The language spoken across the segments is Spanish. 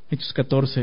Hechos 14.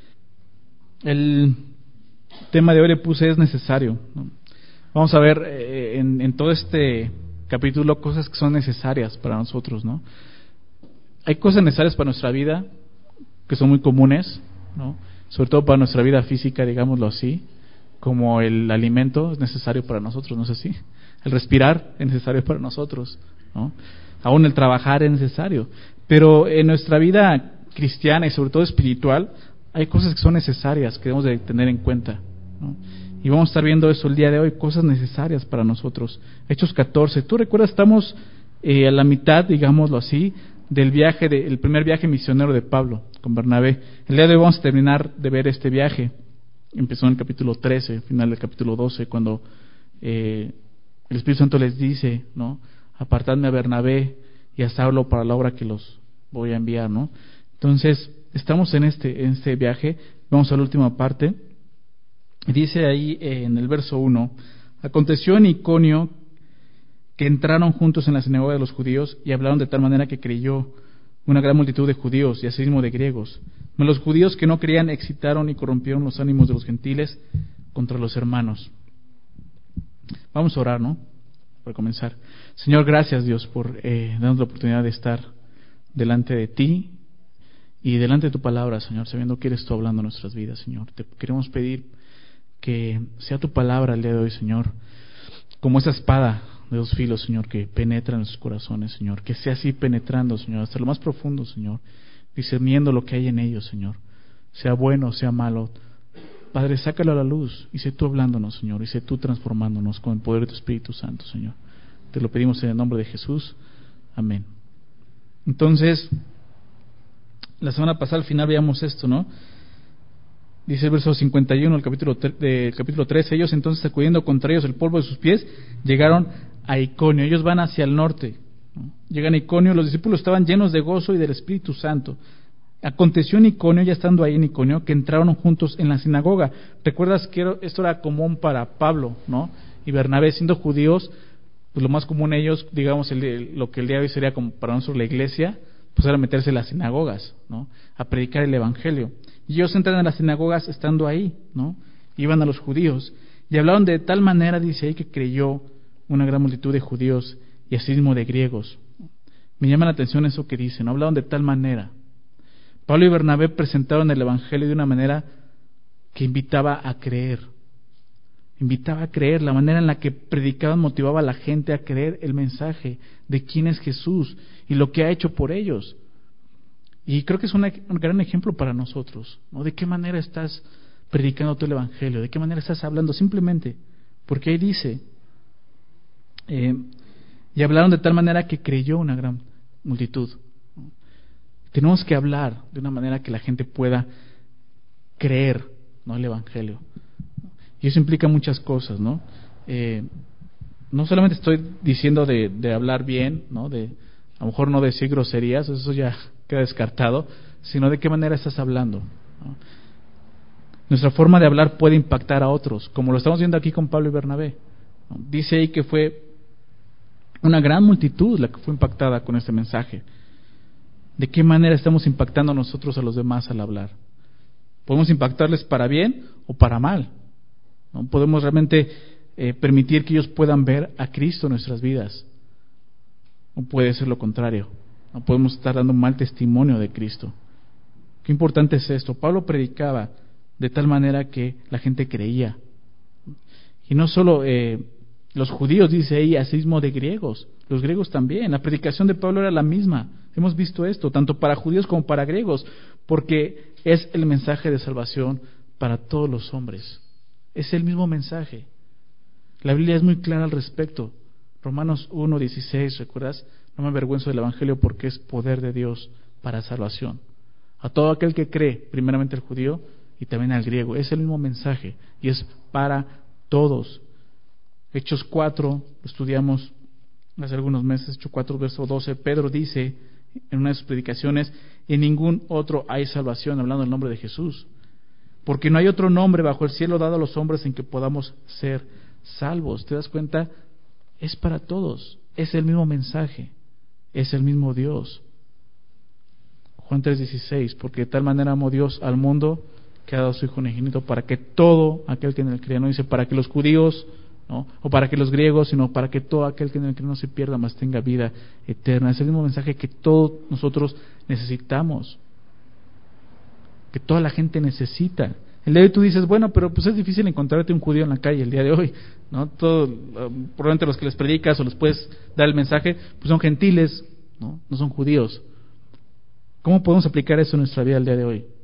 El tema de hoy le puse es necesario, ¿no? Vamos a ver en todo este capítulo cosas que son necesarias para nosotros, ¿no? Hay cosas necesarias para nuestra vida que son muy comunes, ¿no? Sobre todo para nuestra vida física, digámoslo así, como el alimento es necesario para nosotros, ¿no es así? El respirar es necesario para nosotros, ¿no? Aún el trabajar es necesario. Pero en nuestra vida cristiana y sobre todo espiritual, hay cosas que son necesarias, que debemos de tener en cuenta, ¿no? Y vamos a estar viendo eso el día de hoy, cosas necesarias para nosotros. Hechos 14. Tú recuerdas, estamos a la mitad, digámoslo así, del viaje, el primer viaje misionero de Pablo con Bernabé. El día de hoy vamos a terminar de ver este viaje. Empezó en el capítulo 13, final del capítulo 12, cuando el Espíritu Santo les dice, ¿no? Apartadme a Bernabé y a Saulo para la obra que los voy a enviar, ¿no? Entonces, estamos en este viaje. Vamos a la última parte. Dice ahí en el verso 1: aconteció en Iconio que entraron juntos en la sinagoga de los judíos y hablaron de tal manera que creyó una gran multitud de judíos y asimismo de griegos. Mas los judíos que no creían excitaron y corrompieron los ánimos de los gentiles contra los hermanos. Vamos a orar, ¿no? Para comenzar. Señor, gracias, Dios, por darnos la oportunidad de estar delante de ti y delante de tu palabra, Señor, sabiendo que eres tú hablando en nuestras vidas, Señor. Te queremos pedir que sea tu palabra el día de hoy, Señor, como esa espada de dos filos, Señor, que penetra en nuestros corazones, Señor, que sea así penetrando, Señor, hasta lo más profundo, Señor, discerniendo lo que hay en ellos, Señor, sea bueno, sea malo. Padre, sácalo a la luz y sé tú hablándonos, Señor, y sé tú transformándonos con el poder de tu Espíritu Santo, Señor. Te lo pedimos en el nombre de Jesús. Amén. Entonces, la semana pasada al final veíamos esto, ¿no? Dice el verso 51 del capítulo 13: ellos entonces, sacudiendo contra ellos el polvo de sus pies, llegaron a Iconio. Ellos van hacia el norte, ¿no? Llegan a Iconio, los discípulos estaban llenos de gozo y del Espíritu Santo. Aconteció en Iconio, ya estando ahí en Iconio, que entraron juntos en la sinagoga. ¿Recuerdas que esto era común para Pablo, ¿no? Y Bernabé, siendo judíos, pues lo más común ellos, digamos, lo que el día de hoy sería como para nosotros la iglesia, pues era meterse en las sinagogas, ¿no? A predicar el evangelio. Y ellos entran en las sinagogas estando ahí, ¿no? Iban a los judíos y hablaron de tal manera, dice ahí, que creyó una gran multitud de judíos y asimismo de griegos. Me llama la atención eso que dicen, ¿no? Hablaron de tal manera. Pablo y Bernabé presentaron el evangelio de una manera que invitaba a creer. Invitaba a creer. La manera en la que predicaban motivaba a la gente a creer el mensaje de quién es Jesús y lo que ha hecho por ellos. Y creo que es un gran ejemplo para nosotros, ¿no? De qué manera estás predicando tú el evangelio, de qué manera estás hablando, simplemente porque ahí dice, y hablaron de tal manera que creyó una gran multitud. Tenemos que hablar de una manera que la gente pueda creer, ¿no? El evangelio. Y eso implica muchas cosas, ¿no? No solamente estoy diciendo de hablar bien, ¿no? De a lo mejor no decir groserías, eso ya queda descartado, sino de qué manera estás hablando, ¿no? Nuestra forma de hablar puede impactar a otros, como lo estamos viendo aquí con Pablo y Bernabé, ¿no? Dice ahí que fue una gran multitud la que fue impactada con este mensaje. ¿De qué manera estamos impactando nosotros a los demás al hablar? ¿Podemos impactarles para bien o para mal? ¿No? ¿Podemos realmente permitir que ellos puedan ver a Cristo en nuestras vidas? ¿O puede ser lo contrario? No podemos estar dando un mal testimonio de Cristo. Qué importante es esto. Pablo predicaba de tal manera que la gente creía. Y no solo los judíos, dice ahí, asimismo de griegos. Los griegos también. La predicación de Pablo era la misma. Hemos visto esto, tanto para judíos como para griegos, porque es el mensaje de salvación para todos los hombres. Es el mismo mensaje. La Biblia es muy clara al respecto. Romanos 1:16, ¿recuerdas? No me avergüenzo del evangelio porque es poder de Dios para salvación a todo aquel que cree, primeramente al judío y también al griego. Es el mismo mensaje y es para todos. Hechos 4, lo estudiamos hace algunos meses, Hechos 4, verso 12, Pedro dice en una de sus predicaciones: en ningún otro hay salvación, hablando del nombre de Jesús, porque no hay otro nombre bajo el cielo dado a los hombres en que podamos ser salvos. ¿Te das cuenta? Es para todos, es el mismo mensaje, es el mismo Dios. Juan 3:16, porque de tal manera amó Dios al mundo que ha dado a su Hijo unigénito para que todo aquel que en él crea, no dice para que los judíos, ¿no?, o para que los griegos, sino para que todo aquel que en él crea no se pierda, mas tenga vida eterna. Es el mismo mensaje que todos nosotros necesitamos, que toda la gente necesita. El día de hoy tú dices, bueno, pero pues es difícil encontrarte un judío en la calle el día de hoy, ¿no? Probablemente los que les predicas o les puedes dar el mensaje, pues son gentiles, ¿no? No son judíos. ¿Cómo podemos aplicar eso en nuestra vida el día de hoy?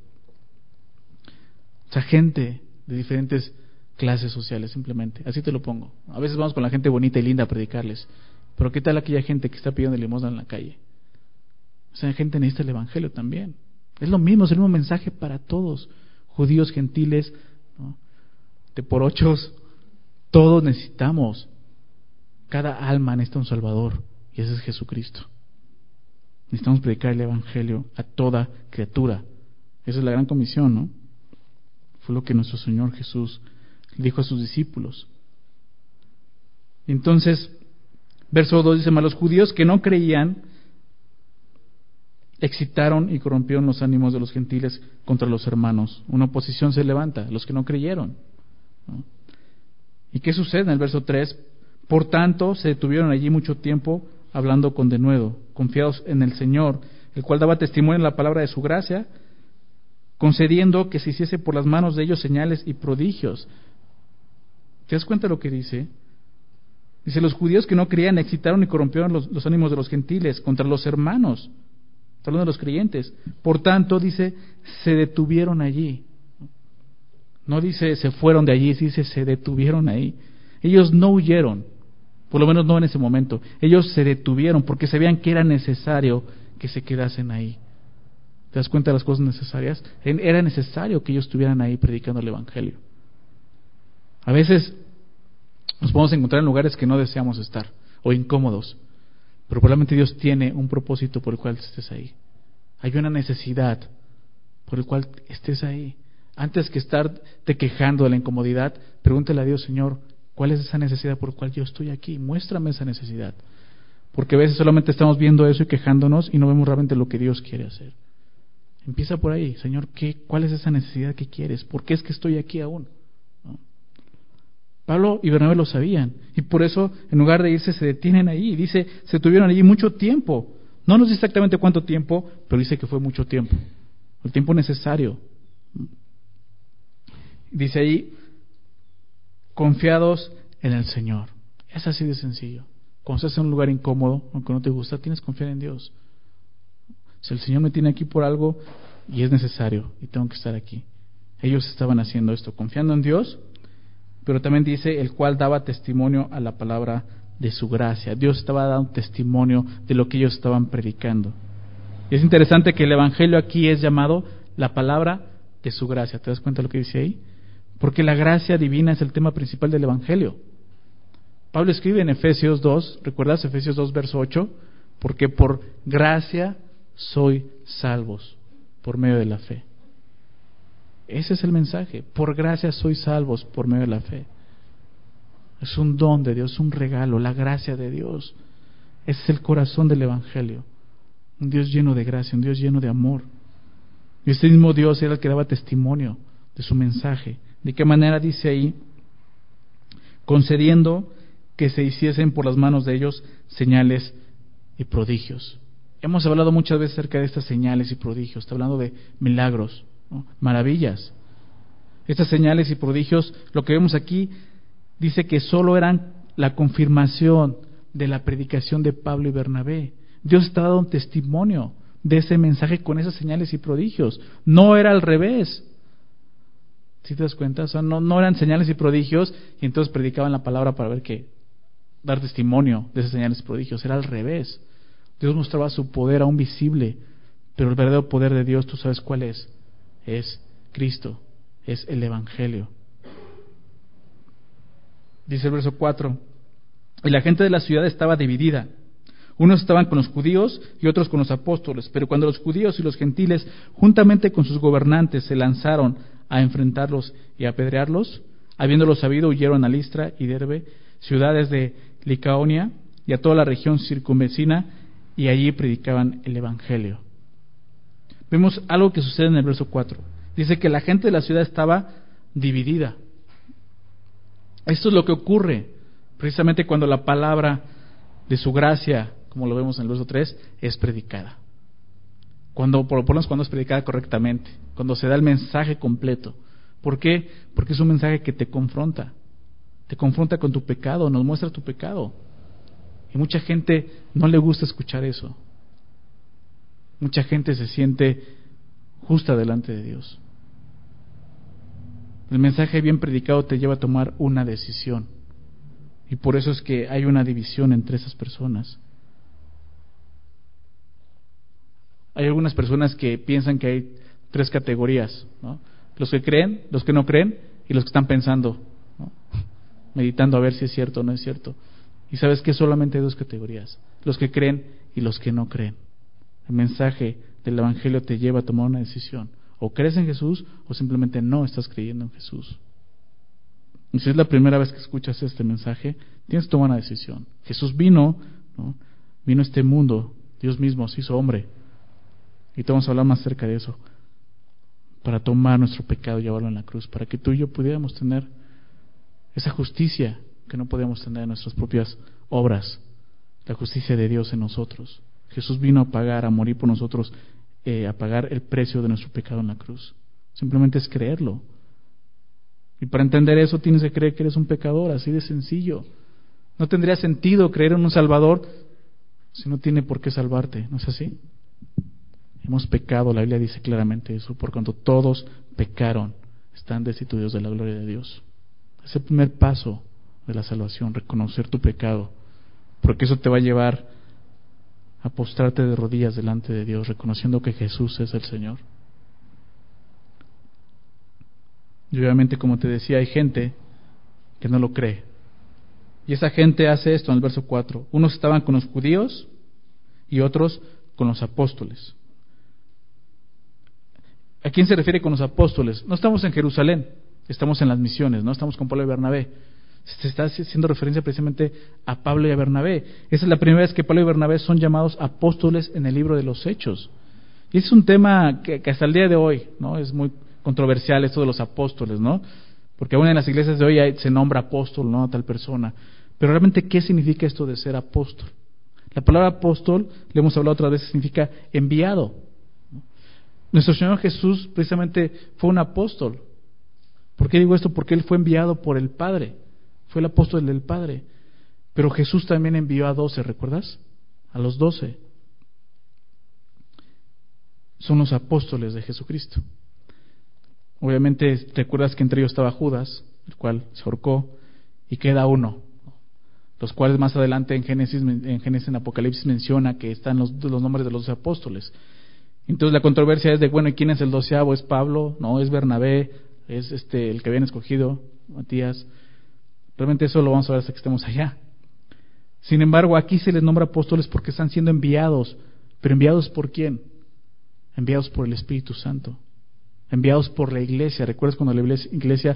O sea, gente de diferentes clases sociales, simplemente. Así te lo pongo. A veces vamos con la gente bonita y linda a predicarles, pero ¿qué tal aquella gente que está pidiendo limosna en la calle? O sea, gente necesita el evangelio también. Es lo mismo, es el mismo mensaje para todos. Judíos, gentiles, ¿no?, de por ochos, todos necesitamos. Cada alma necesita un Salvador, y ese es Jesucristo. Necesitamos predicar el evangelio a toda criatura. Esa es la gran comisión, ¿no? Fue lo que nuestro Señor Jesús dijo a sus discípulos. Entonces, verso 2 dice: mas los judíos que no creían excitaron y corrompieron los ánimos de los gentiles contra los hermanos. Una oposición se levanta, los que no creyeron, ¿no? ¿Y qué sucede en el verso 3? Por tanto, se detuvieron allí mucho tiempo hablando con denuedo, confiados en el Señor, el cual daba testimonio en la palabra de su gracia, concediendo que se hiciese por las manos de ellos señales y prodigios. ¿Te das cuenta de lo que dice? Dice: los judíos que no creían excitaron y corrompieron los ánimos de los gentiles contra los hermanos. Está hablando de los creyentes. Por tanto, dice, se detuvieron allí. No dice se fueron de allí, dice se detuvieron ahí. Ellos no huyeron, por lo menos no en ese momento. Ellos se detuvieron porque sabían que era necesario que se quedasen ahí. ¿Te das cuenta de las cosas necesarias? Era necesario que ellos estuvieran ahí predicando el evangelio. A veces nos podemos encontrar en lugares que no deseamos estar, o incómodos, pero probablemente Dios tiene un propósito por el cual estés ahí. Hay una necesidad por el cual estés ahí. Antes que estarte quejando de la incomodidad, pregúntale a Dios: Señor, ¿cuál es esa necesidad por la cual yo estoy aquí? Muéstrame esa necesidad. Porque a veces solamente estamos viendo eso y quejándonos y no vemos realmente lo que Dios quiere hacer. Empieza por ahí: Señor, ¿cuál es esa necesidad que quieres? ¿Por qué es que estoy aquí aún? ¿No? Pablo y Bernabé lo sabían, y por eso, en lugar de irse, se detienen ahí. Dice, se tuvieron allí mucho tiempo. No nos dice exactamente cuánto tiempo, pero dice que fue mucho tiempo. El tiempo necesario. Dice ahí, confiados en el Señor. Es así de sencillo. Cuando estás en un lugar incómodo, aunque no te gusta, tienes que confiar en Dios. Si el Señor me tiene aquí por algo y es necesario, y tengo que estar aquí. Ellos estaban haciendo esto, confiando en Dios, pero también dice, el cual daba testimonio a la palabra de su gracia. Dios estaba dando testimonio de lo que ellos estaban predicando. Y es interesante que el evangelio aquí es llamado la palabra de su gracia. ¿Te das cuenta de lo que dice ahí? Porque la gracia divina es el tema principal del evangelio. Pablo escribe en Efesios 2, ¿recuerdas? Efesios 2, verso 8, porque por gracia soy salvos por medio de la fe. Ese es el mensaje: por gracia sois salvos por medio de la fe. Es un don de Dios, un regalo, la gracia de Dios. Ese es el corazón del evangelio. Un Dios lleno de gracia, un Dios lleno de amor. Y este mismo Dios era el que daba testimonio de su mensaje. ¿De qué manera? Dice ahí, concediendo que se hiciesen por las manos de ellos señales y prodigios. Hemos hablado muchas veces acerca de estas señales y prodigios. Está hablando de milagros, ¿no? Maravillas. Estas señales y prodigios, lo que vemos aquí, dice que solo eran la confirmación de la predicación de Pablo y Bernabé. Dios está dando un testimonio de ese mensaje con esas señales y prodigios. No era al revés. ¿Sí te das cuenta? O sea, no eran señales y prodigios y entonces predicaban la palabra para ver qué, dar testimonio de esas señales y prodigios. Era al revés. Dios mostraba su poder aún visible, pero el verdadero poder de Dios, ¿tú sabes cuál es? Es Cristo, es el evangelio. Dice el verso 4, y la gente de la ciudad estaba dividida. Unos estaban con los judíos y otros con los apóstoles, pero cuando los judíos y los gentiles, juntamente con sus gobernantes, se lanzaron a enfrentarlos y a apedrearlos, habiéndolo sabido, huyeron a Listra y Derbe, ciudades de Licaonia, y a toda la región circunvecina, y allí predicaban el evangelio. vemos algo que sucede en el verso 4. Dice que la gente de la ciudad estaba dividida. Esto es lo que ocurre precisamente cuando la palabra de su gracia, como lo vemos en el verso 3, es predicada. Cuando, por lo menos cuando es predicada correctamente, cuando se da el mensaje completo. ¿Por qué? Porque es un mensaje que te confronta con tu pecado, nos muestra tu pecado. Y mucha gente no le gusta escuchar eso. Mucha gente se siente justa delante de Dios. El mensaje bien predicado te lleva a tomar una decisión. Y por eso es que hay una división entre esas personas. Hay algunas personas que piensan que hay 3 categorías, ¿no? Los que creen, los que no creen y los que están pensando, ¿no? Meditando a ver si es cierto o no es cierto. Y sabes que solamente hay 2 categorías: los que creen y los que no creen. El mensaje del Evangelio te lleva a tomar una decisión. O crees en Jesús o simplemente no estás creyendo en Jesús. Y si es la primera vez que escuchas este mensaje, tienes que tomar una decisión. Jesús vino, ¿no? Vino a este mundo, Dios mismo se hizo hombre. Y te vamos a hablar más acerca de eso, para tomar nuestro pecado y llevarlo en la cruz, para que tú y yo pudiéramos tener esa justicia que no podíamos tener en nuestras propias obras, la justicia de Dios en nosotros. Jesús vino a pagar, a morir por nosotros, a pagar el precio de nuestro pecado en la cruz. Simplemente es creerlo. Y para entender eso tienes que creer que eres un pecador, así de sencillo. No tendría sentido creer en un Salvador si no tiene por qué salvarte, ¿no es así? Hemos pecado, la Biblia dice claramente eso, por cuanto todos pecaron, están destituidos de la gloria de Dios. Es el primer paso de la salvación, reconocer tu pecado, porque eso te va a llevar a postrarte de rodillas delante de Dios, reconociendo que Jesús es el Señor. Y obviamente, como te decía, hay gente que no lo cree. Y esa gente hace esto en el verso 4. Unos estaban con los judíos y otros con los apóstoles. ¿A quién se refiere con los apóstoles? No estamos en Jerusalén, estamos en las misiones, no estamos con Pablo y Bernabé. Se está haciendo referencia precisamente a Pablo y a Bernabé. Esa es la primera vez que Pablo y Bernabé son llamados apóstoles en el libro de los Hechos. Y es un tema que hasta el día de hoy, ¿no?, es muy controversial, esto de los apóstoles, ¿no? Porque aún en las iglesias de hoy se nombra apóstol, ¿no?, a tal persona. Pero realmente, ¿qué significa esto de ser apóstol? La palabra apóstol, le hemos hablado otras veces, significa enviado. Nuestro Señor Jesús precisamente fue un apóstol. ¿Por qué digo esto? Porque Él fue enviado por el Padre. Fue el apóstol del Padre. Pero Jesús también envió a 12, ¿recuerdas? A los 12. Son los apóstoles de Jesucristo. Obviamente, recuerdas que entre ellos estaba Judas, el cual se ahorcó, y queda uno. Los cuales más adelante en Génesis, en Apocalipsis menciona que están los nombres de los 12 apóstoles. Entonces la controversia es de, bueno, ¿y quién es el 12avo? ¿Es Pablo? ¿No? ¿Es Bernabé? ¿Es el que habían escogido? Matías. Realmente eso lo vamos a ver hasta que estemos allá. Sin embargo, aquí se les nombra apóstoles porque están siendo enviados. ¿Pero enviados por quién? Enviados por el Espíritu Santo. Enviados por la iglesia. ¿Recuerdas cuando la iglesia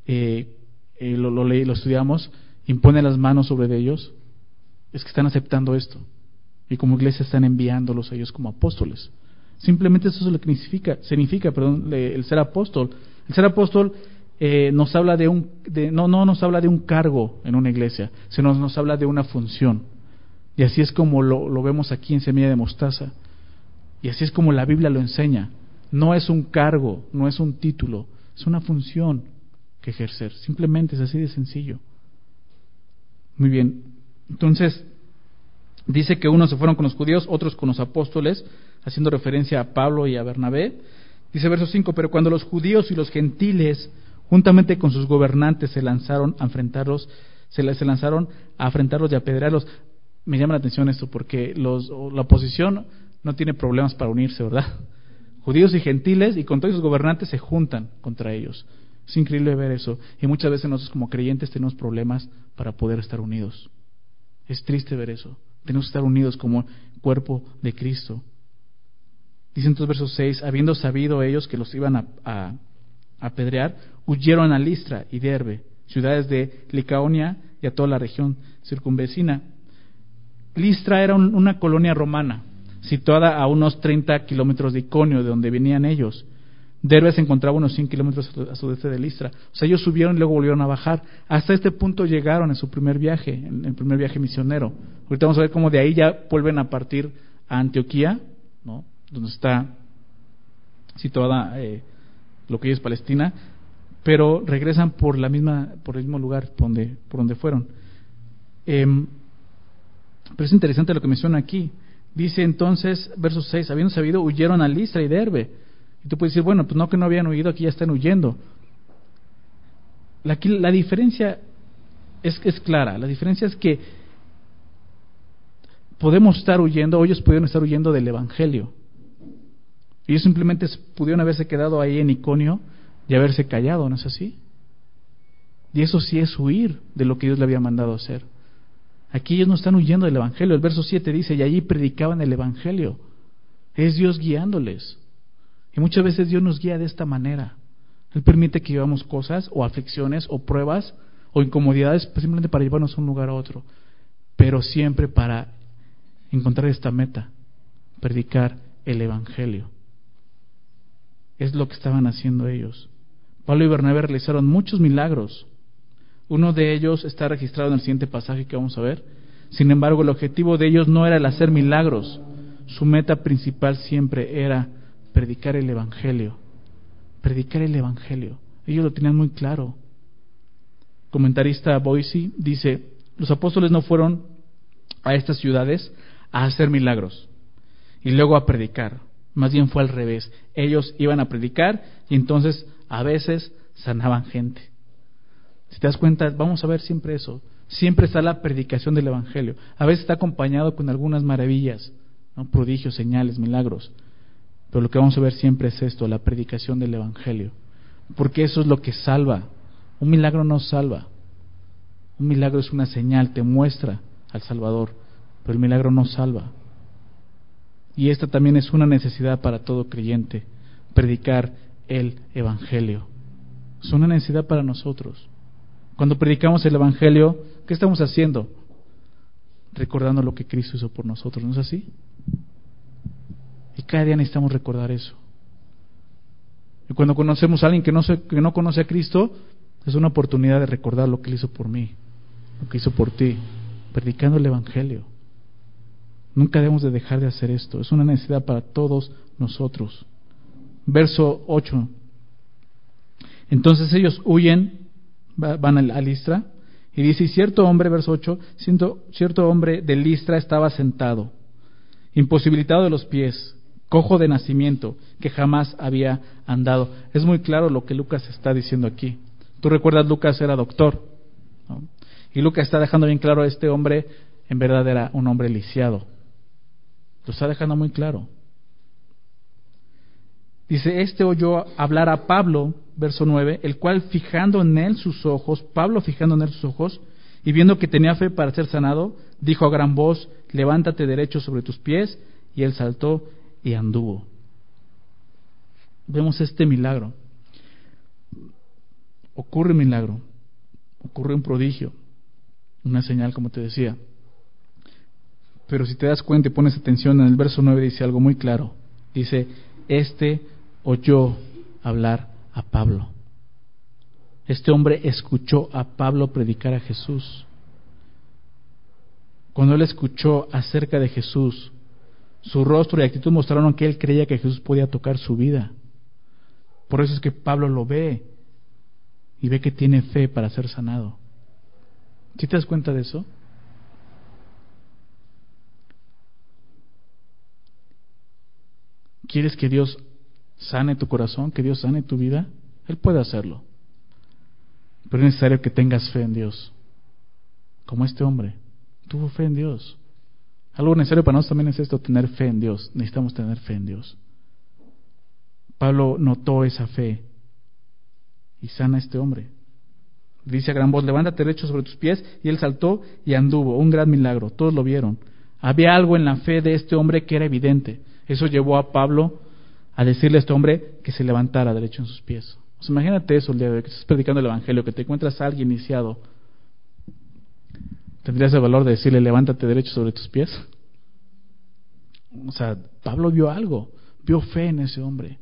lo estudiamos? Impone las manos sobre ellos. Es que están aceptando esto. Y como iglesia están enviándolos a ellos como apóstoles. Simplemente eso es lo que significa el ser apóstol. El ser apóstol nos habla no nos habla de un cargo en una iglesia, sino nos habla de una función. Y así es como lo vemos aquí en Semilla de Mostaza. Y así es como la Biblia lo enseña. No es un cargo, no es un título, es una función que ejercer. Simplemente es así de sencillo. Muy bien. Entonces, dice que unos se fueron con los judíos, otros con los apóstoles, haciendo referencia a Pablo y a Bernabé. Dice verso 5, pero cuando los judíos y los gentiles, juntamente con sus gobernantes, se lanzaron a enfrentarlos y a apedrearlos. Me llama la atención esto porque la oposición no tiene problemas para unirse, ¿verdad? Judíos y gentiles, y con todos sus gobernantes se juntan contra ellos. Es increíble ver eso. Y muchas veces nosotros como creyentes tenemos problemas para poder estar unidos. Es triste ver eso. Tenemos que estar unidos como cuerpo de Cristo. Dice entonces verso 6, habiendo sabido ellos que los iban a apedrear, huyeron a Listra y Derbe, ciudades de Licaonia y a toda la región circunvecina. Listra era una colonia romana. situada a unos 30 kilómetros de Iconio, de donde venían ellos. Derbe se encontraba unos 100 kilómetros a sudeste de Listra. O sea, ellos subieron y luego volvieron a bajar. Hasta este punto llegaron en su primer viaje, en el primer viaje misionero. Ahorita vamos a ver cómo de ahí ya vuelven a partir a Antioquía, ¿no? Donde está situada lo que hoy es Palestina, pero regresan por el mismo lugar por donde fueron. Pero es interesante lo que menciona aquí. Dice entonces, verso 6, habiendo sabido, huyeron a Listra y Derbe. Y tú puedes decir, bueno, pues no, que no habían huido, aquí ya están huyendo. Aquí la diferencia es clara. La diferencia es que podemos estar huyendo, o ellos pudieron estar huyendo del Evangelio. Ellos simplemente pudieron haberse quedado ahí en Iconio y haberse callado, ¿no es así? Y eso sí es huir de lo que Dios le había mandado hacer. Aquí ellos no están huyendo del Evangelio. El verso 7 dice, y allí predicaban el Evangelio. Es Dios guiándoles. Y muchas veces Dios nos guía de esta manera. Él permite que llevamos cosas, o aflicciones, o pruebas, o incomodidades, pues simplemente para llevarnos a un lugar a otro. Pero siempre para encontrar esta meta, predicar el Evangelio. Es lo que estaban haciendo ellos. Pablo y Bernabé realizaron muchos milagros. Uno de ellos está registrado en el siguiente pasaje que vamos a ver. Sin embargo, el objetivo de ellos no era el hacer milagros. Su meta principal siempre era predicar el Evangelio. Predicar el Evangelio. Ellos lo tenían muy claro. Comentarista Boise dice, los apóstoles no fueron a estas ciudades a hacer milagros y luego a predicar. Más bien fue al revés. Ellos iban a predicar y entonces a veces sanaban gente. Si te das cuenta, vamos a ver siempre eso. Siempre está la predicación del Evangelio. A veces está acompañado con algunas maravillas, ¿no? Prodigios, señales, milagros. Pero lo que vamos a ver siempre es esto, la predicación del Evangelio. Porque eso es lo que salva. Un milagro no salva. Un milagro es una señal, te muestra al Salvador. Pero el milagro no salva. Y esta también es una necesidad para todo creyente, predicar el Evangelio. Es una necesidad para nosotros. Cuando predicamos el Evangelio, ¿qué estamos haciendo? Recordando lo que Cristo hizo por nosotros, ¿no es así? Y cada día necesitamos recordar eso. Y cuando conocemos a alguien que no conoce a Cristo, es una oportunidad de recordar lo que Él hizo por mí, lo que hizo por ti, predicando el Evangelio. Nunca debemos de dejar de hacer esto. Es una necesidad para todos nosotros. Verso 8. Entonces ellos huyen, van a Listra, y dice, y cierto hombre, verso 8, cierto hombre de Listra estaba sentado, imposibilitado de los pies, cojo de nacimiento, que jamás había andado. Es muy claro lo que Lucas está diciendo aquí. Tú recuerdas, Lucas era doctor, ¿no? Y Lucas está dejando bien claro, este hombre en verdad era un hombre lisiado. Lo está dejando muy claro. Dice, oyó hablar a Pablo, verso 9, el cual Pablo fijando en él sus ojos, y viendo que tenía fe para ser sanado, dijo a gran voz, levántate derecho sobre tus pies, y él saltó y anduvo. Vemos este milagro. Ocurre un milagro, ocurre un prodigio, una señal, como te decía. Pero si te das cuenta y pones atención, en el verso 9 dice algo muy claro. Dice, oyó hablar a Pablo. Este hombre escuchó a Pablo predicar a Jesús. Cuando él escuchó acerca de Jesús, su rostro y actitud mostraron que él creía que Jesús podía tocar su vida. Por eso es que Pablo lo ve y ve que tiene fe para ser sanado. ¿Sí te das cuenta de eso? ¿Quieres que Dios sane tu corazón, que Dios sane tu vida? Él puede hacerlo. Pero es necesario que tengas fe en Dios. Como este hombre tuvo fe en Dios. Algo necesario para nosotros también es esto, tener fe en Dios. Necesitamos tener fe en Dios. Pablo notó esa fe y sana a este hombre. Dice a gran voz, levántate derecho sobre tus pies, y él saltó y anduvo. Un gran milagro, todos lo vieron. Había algo en la fe de este hombre que era evidente. Eso llevó a Pablo a decirle a este hombre que se levantara derecho en sus pies. Pues imagínate eso el día de hoy, que estás predicando el Evangelio, que te encuentras a alguien iniciado. ¿Tendrías el valor de decirle, levántate derecho sobre tus pies? O sea, Pablo vio algo, vio fe en ese hombre.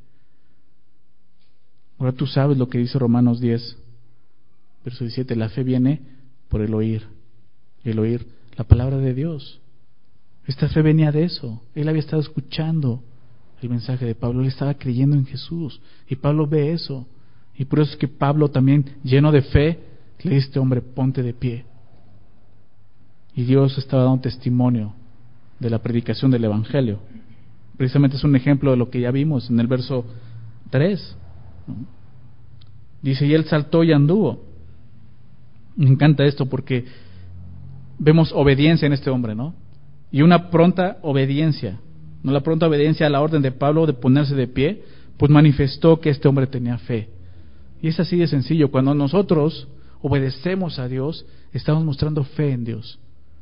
Ahora tú sabes lo que dice Romanos 10, verso 17, la fe viene por el oír, y el oír la palabra de Dios. Esta fe venía de eso. Él había estado escuchando el mensaje de Pablo, él estaba creyendo en Jesús, y Pablo ve eso, y por eso es que Pablo también, lleno de fe, le dice a este hombre, ponte de pie. Y Dios estaba dando testimonio de la predicación del Evangelio. Precisamente es un ejemplo de lo que ya vimos en el verso 3. Dice, y él saltó y anduvo. Me encanta esto porque vemos obediencia en este hombre, ¿no? Y una pronta obediencia. No, la pronta obediencia a la orden de Pablo de ponerse de pie, pues manifestó que este hombre tenía fe. Y es así de sencillo. Cuando nosotros obedecemos a Dios, estamos mostrando fe en Dios.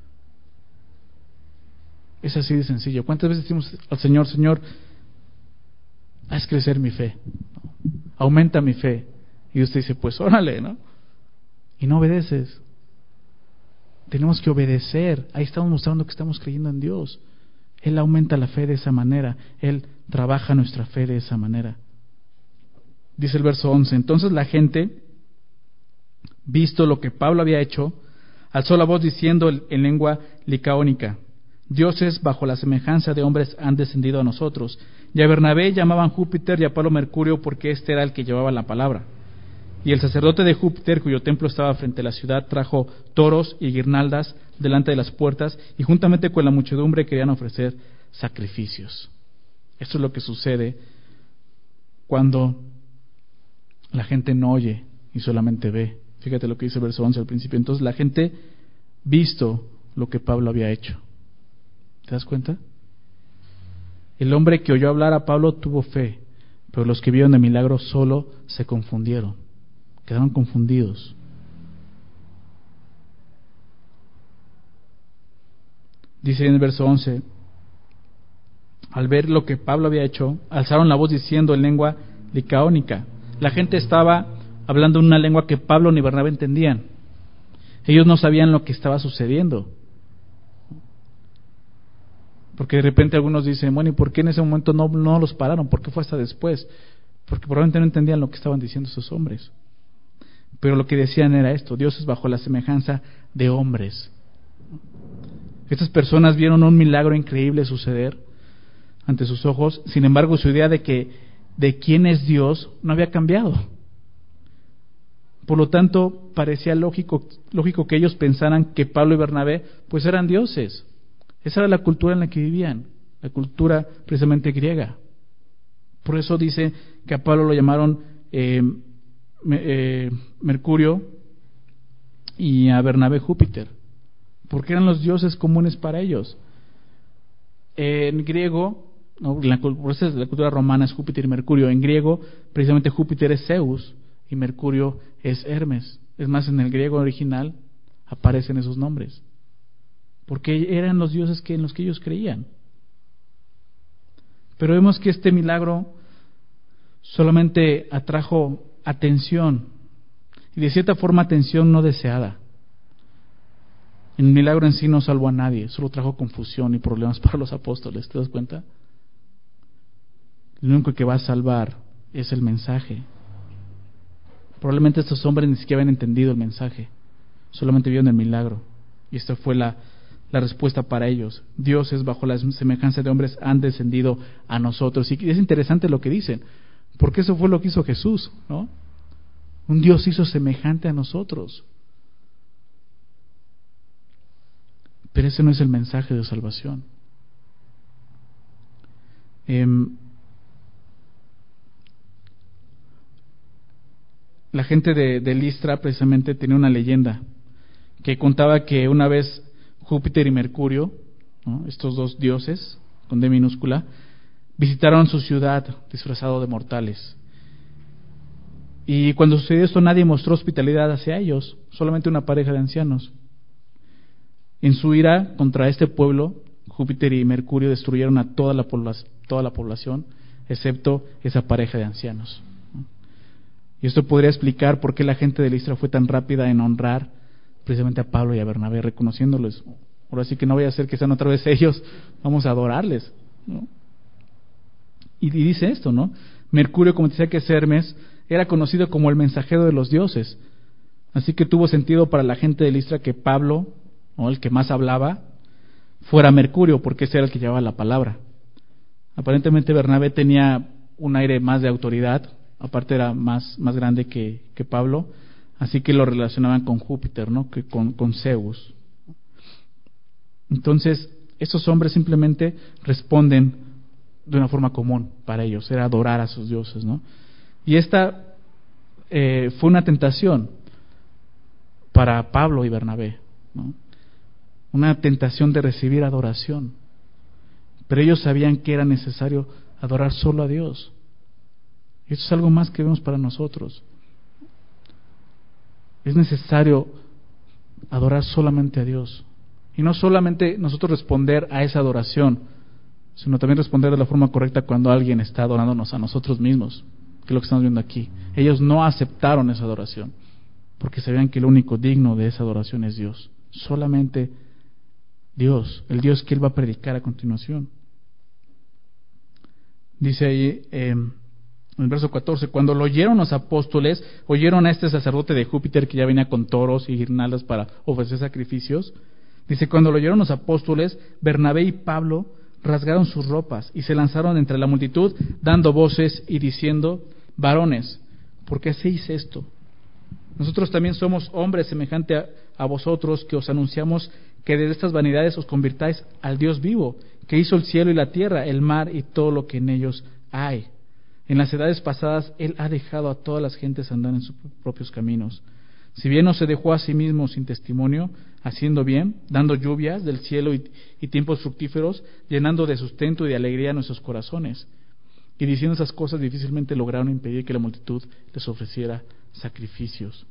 Es así de sencillo. ¿Cuántas veces decimos al Señor, Señor, haz crecer mi fe, aumenta mi fe? Y usted dice, pues órale, ¿no? Y no obedeces. Tenemos que obedecer. Ahí estamos mostrando que estamos creyendo en Dios. Él aumenta la fe de esa manera. Él trabaja nuestra fe de esa manera. Dice el verso 11, entonces la gente, visto lo que Pablo había hecho, alzó la voz diciendo en lengua licaónica, dioses bajo la semejanza de hombres han descendido a nosotros. Y a Bernabé llamaban Júpiter y a Pablo Mercurio, porque este era el que llevaba la palabra. Y el sacerdote de Júpiter, cuyo templo estaba frente a la ciudad, trajo toros y guirnaldas delante de las puertas, y juntamente con la muchedumbre querían ofrecer sacrificios. Esto es lo que sucede cuando la gente no oye y solamente ve. Fíjate lo que dice el verso 11 al principio. Entonces la gente, visto lo que Pablo había hecho. ¿Te das cuenta? El hombre que oyó hablar a Pablo tuvo fe, pero los que vieron el milagro solo se confundieron, quedaron confundidos. Dice en el verso 11, al ver lo que Pablo había hecho, alzaron la voz diciendo en lengua licaónica. La gente estaba hablando en una lengua que Pablo ni Bernabé entendían. Ellos no sabían lo que estaba sucediendo. Porque de repente algunos dicen, bueno, ¿y por qué en ese momento no los pararon? ¿Por qué fue hasta después? Porque probablemente no entendían lo que estaban diciendo esos hombres. Pero lo que decían era esto, Dios es bajo la semejanza de hombres. Estas personas vieron un milagro increíble suceder ante sus ojos, sin embargo su idea de quién es Dios no había cambiado. Por lo tanto, parecía lógico que ellos pensaran que Pablo y Bernabé pues eran dioses. Esa era la cultura en la que vivían, la cultura precisamente griega. Por eso dice que a Pablo lo llamaron Mercurio y a Bernabé Júpiter, porque eran los dioses comunes para ellos. En griego, ¿no? la cultura romana es Júpiter y Mercurio. En griego, precisamente Júpiter es Zeus y Mercurio es Hermes. Es más, en el griego original aparecen esos nombres, porque eran los dioses en los que ellos creían. Pero vemos que este milagro solamente atrajo atención, y de cierta forma atención no deseada. El milagro en sí no salvó a nadie, solo trajo confusión y problemas para los apóstoles. ¿Te das cuenta? Lo único que va a salvar es el mensaje. Probablemente estos hombres ni siquiera habían entendido el mensaje, solamente vieron el milagro, y esta fue la respuesta para ellos. Dioses bajo la semejanza de hombres han descendido a nosotros. Y es interesante lo que dicen, porque eso fue lo que hizo Jesús, ¿no? Un Dios hizo semejante a nosotros. Pero ese no es el mensaje de salvación. La gente de Listra precisamente tenía una leyenda que contaba que una vez Júpiter y Mercurio, ¿no? Estos dos dioses con D minúscula, visitaron su ciudad disfrazados de mortales. Y cuando sucedió esto, nadie mostró hospitalidad hacia ellos, solamente una pareja de ancianos. En su ira contra este pueblo, Júpiter y Mercurio destruyeron a toda la población, excepto esa pareja de ancianos. Y esto podría explicar por qué la gente de Listra fue tan rápida en honrar precisamente a Pablo y a Bernabé, reconociéndolos. Ahora sí que no vaya a ser que sean otra vez ellos, vamos a adorarles. ¿no? Y dice esto, ¿no? Mercurio, como decía que es Hermes, era conocido como el mensajero de los dioses. Así que tuvo sentido para la gente de Listra que Pablo, ¿no?, el que más hablaba, fuera Mercurio, porque ese era el que llevaba la palabra. Aparentemente Bernabé tenía un aire más de autoridad, aparte era más grande que Pablo, así que lo relacionaban con Júpiter, ¿no?, que con Zeus. Entonces, estos hombres simplemente responden de una forma común para ellos, era adorar a sus dioses, ¿no? Y esta fue una tentación para Pablo y Bernabé, ¿no? Una tentación de recibir adoración. Pero ellos sabían que era necesario adorar solo a Dios. Y eso es algo más que vemos para nosotros. Es necesario adorar solamente a Dios. Y no solamente nosotros responder a esa adoración, sino también responder de la forma correcta cuando alguien está adorándonos a nosotros mismos, que es lo que estamos viendo aquí. Ellos no aceptaron esa adoración, porque sabían que el único digno de esa adoración es Dios. Solamente Dios, el Dios que Él va a predicar a continuación. Dice ahí en el verso 14, cuando lo oyeron los apóstoles, oyeron a este sacerdote de Júpiter que ya venía con toros y guirnaldas para ofrecer sacrificios. Dice, cuando lo oyeron los apóstoles, Bernabé y Pablo rasgaron sus ropas y se lanzaron entre la multitud, dando voces y diciendo, varones, ¿por qué hacéis esto? Nosotros también somos hombres semejante a vosotros, que os anunciamos que de estas vanidades os convirtáis al Dios vivo, que hizo el cielo y la tierra, el mar y todo lo que en ellos hay. En las edades pasadas Él ha dejado a todas las gentes andar en sus propios caminos. Si bien no se dejó a sí mismo sin testimonio, haciendo bien, dando lluvias del cielo y tiempos fructíferos, llenando de sustento y de alegría nuestros corazones. Y diciendo esas cosas difícilmente lograron impedir que la multitud les ofreciera sacrificios.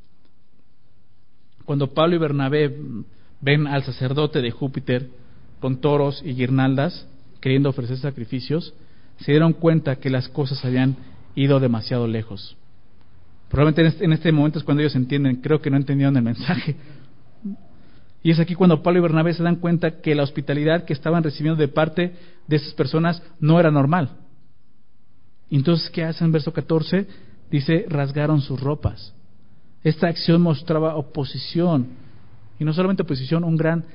Cuando Pablo y Bernabé ven al sacerdote de Júpiter con toros y guirnaldas queriendo ofrecer sacrificios, se dieron cuenta que las cosas habían ido demasiado lejos. Probablemente en este momento es cuando ellos entienden, creo que no entendieron el mensaje. Y es aquí cuando Pablo y Bernabé se dan cuenta que la hospitalidad que estaban recibiendo de parte de esas personas no era normal. Entonces, ¿qué hacen en verso 14? Dice, rasgaron sus ropas. Esta acción mostraba oposición, y no solamente oposición, un gran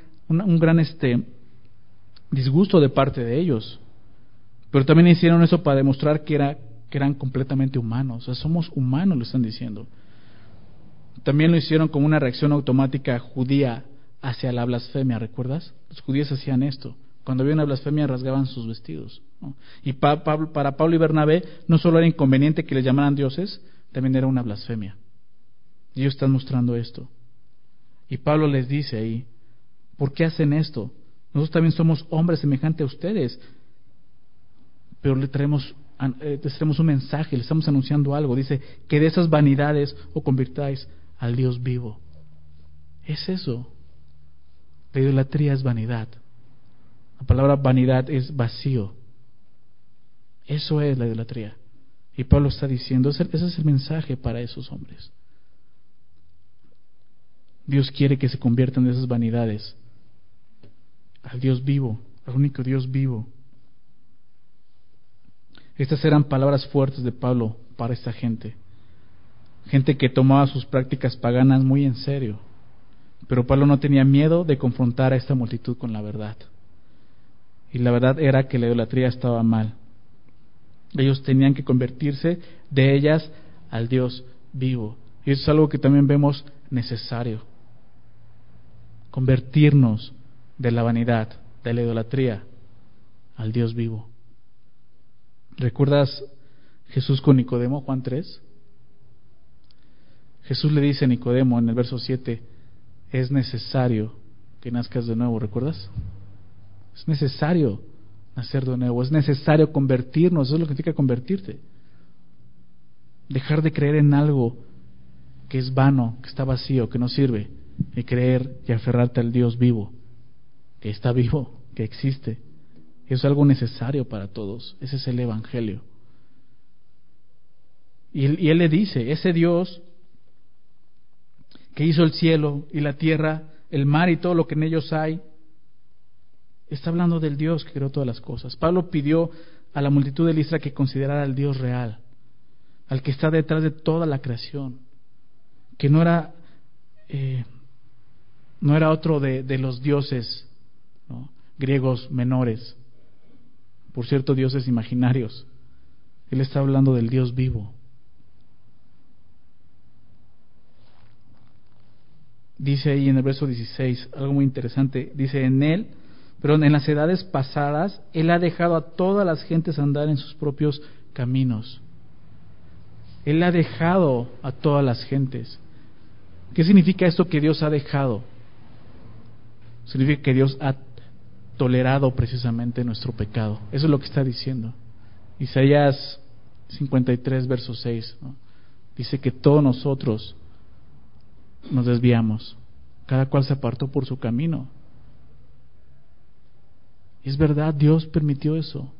disgusto de parte de ellos. Pero también hicieron eso para demostrar que eran completamente humanos. O sea, somos humanos, lo están diciendo. También lo hicieron como una reacción automática judía hacia la blasfemia, ¿recuerdas? Los judíos hacían esto. Cuando había una blasfemia rasgaban sus vestidos, ¿no? Y para Pablo y Bernabé no solo era inconveniente que les llamaran dioses, también era una blasfemia. Y ellos están mostrando esto. Y Pablo les dice ahí, ¿por qué hacen esto? Nosotros también somos hombres semejantes a ustedes, pero les traemos un mensaje, les estamos anunciando algo. Dice, que de esas vanidades os convirtáis al Dios vivo. Es eso. La idolatría es vanidad. La palabra vanidad es vacío. Eso es la idolatría. Y Pablo está diciendo, ese es el mensaje para esos hombres. Dios quiere que se conviertan de esas vanidades al Dios vivo, al único Dios vivo. Estas eran palabras fuertes de Pablo para esta gente. Gente que tomaba sus prácticas paganas muy en serio. Pero Pablo no tenía miedo de confrontar a esta multitud con la verdad. Y la verdad era que la idolatría estaba mal. Ellos tenían que convertirse de ellas al Dios vivo. Y eso es algo que también vemos necesario. Convertirnos de la vanidad, de la idolatría, al Dios vivo. ¿Recuerdas Jesús con Nicodemo, Juan 3? Jesús le dice a Nicodemo en el verso 7, es necesario que nazcas de nuevo, ¿recuerdas? Es necesario nacer de nuevo, es necesario convertirnos, eso es lo que significa convertirte. Dejar de creer en algo que es vano, que está vacío, que no sirve, y creer y aferrarte al Dios vivo, que está vivo, que existe. Eso es algo necesario para todos, ese es el Evangelio. Y él le dice, ese Dios que hizo el cielo y la tierra, el mar y todo lo que en ellos hay, Está hablando del Dios que creó todas las cosas. Pablo pidió a la multitud de Listra que considerara al Dios real, al que está detrás de toda la creación, que no era otro de los dioses, ¿no?, griegos menores, por cierto, dioses imaginarios. Él está hablando del Dios vivo. Dice ahí en el verso 16 algo muy interesante. Dice: en las edades pasadas, Él ha dejado a todas las gentes andar en sus propios caminos. Él ha dejado a todas las gentes. ¿Qué significa esto que Dios ha dejado? Significa que Dios ha tolerado precisamente nuestro pecado. Eso es lo que está diciendo. Isaías 53, verso 6, ¿no?, dice que todos nosotros nos desviamos, cada cual se apartó por su camino. Es verdad, Dios permitió eso,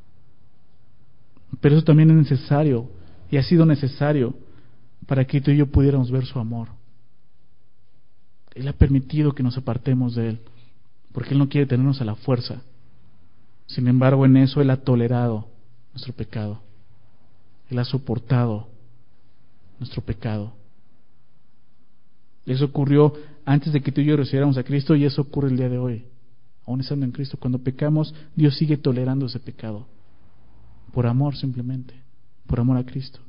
pero eso también es necesario, y ha sido necesario para que tú y yo pudiéramos ver su amor. Él ha permitido que nos apartemos de Él, porque Él no quiere tenernos a la fuerza. Sin embargo, en eso Él ha tolerado nuestro pecado. Él ha soportado nuestro pecado. Eso ocurrió antes de que tú y yo recibiéramos a Cristo, y eso ocurre el día de hoy. Aún estando en Cristo, cuando pecamos, Dios sigue tolerando ese pecado. Por amor, simplemente. Por amor a Cristo.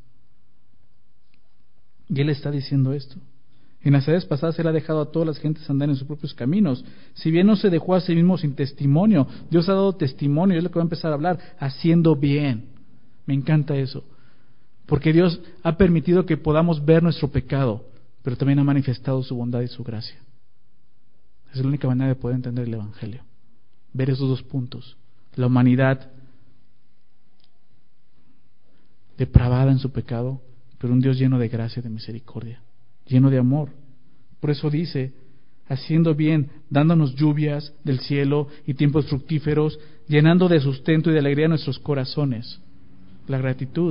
Y Él está diciendo esto. En las edades pasadas Él ha dejado a todas las gentes andar en sus propios caminos. Si bien no se dejó a sí mismo sin testimonio, Dios ha dado testimonio, y es lo que va a empezar a hablar, haciendo bien. Me encanta eso. Porque Dios ha permitido que podamos ver nuestro pecado, pero también ha manifestado su bondad y su gracia. Es la única manera de poder entender el Evangelio. Ver esos dos puntos. La humanidad depravada en su pecado, pero un Dios lleno de gracia y de misericordia, lleno de amor. Por eso dice, haciendo bien, dándonos lluvias del cielo y tiempos fructíferos, llenando de sustento y de alegría nuestros corazones. La gratitud.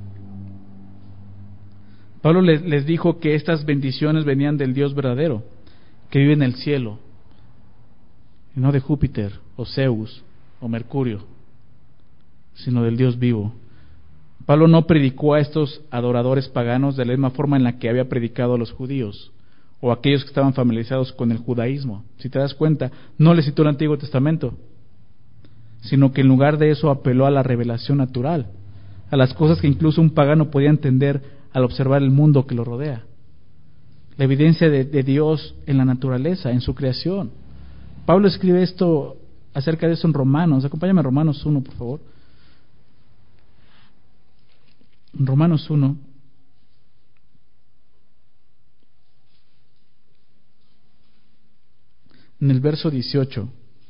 Pablo les dijo que estas bendiciones venían del Dios verdadero, que vive en el cielo, y no de Júpiter o Zeus o Mercurio, sino del Dios vivo. Pablo no predicó a estos adoradores paganos de la misma forma en la que había predicado a los judíos o a aquellos que estaban familiarizados con el judaísmo. Si te das cuenta, no les citó el Antiguo Testamento, sino que en lugar de eso apeló a la revelación natural, a las cosas que incluso un pagano podía entender al observar el mundo que lo rodea. La evidencia de Dios en la naturaleza, en su creación. Pablo escribe esto acerca de eso en Romanos. Acompáñame a Romanos 1, por favor. En Romanos 1, en el verso 18,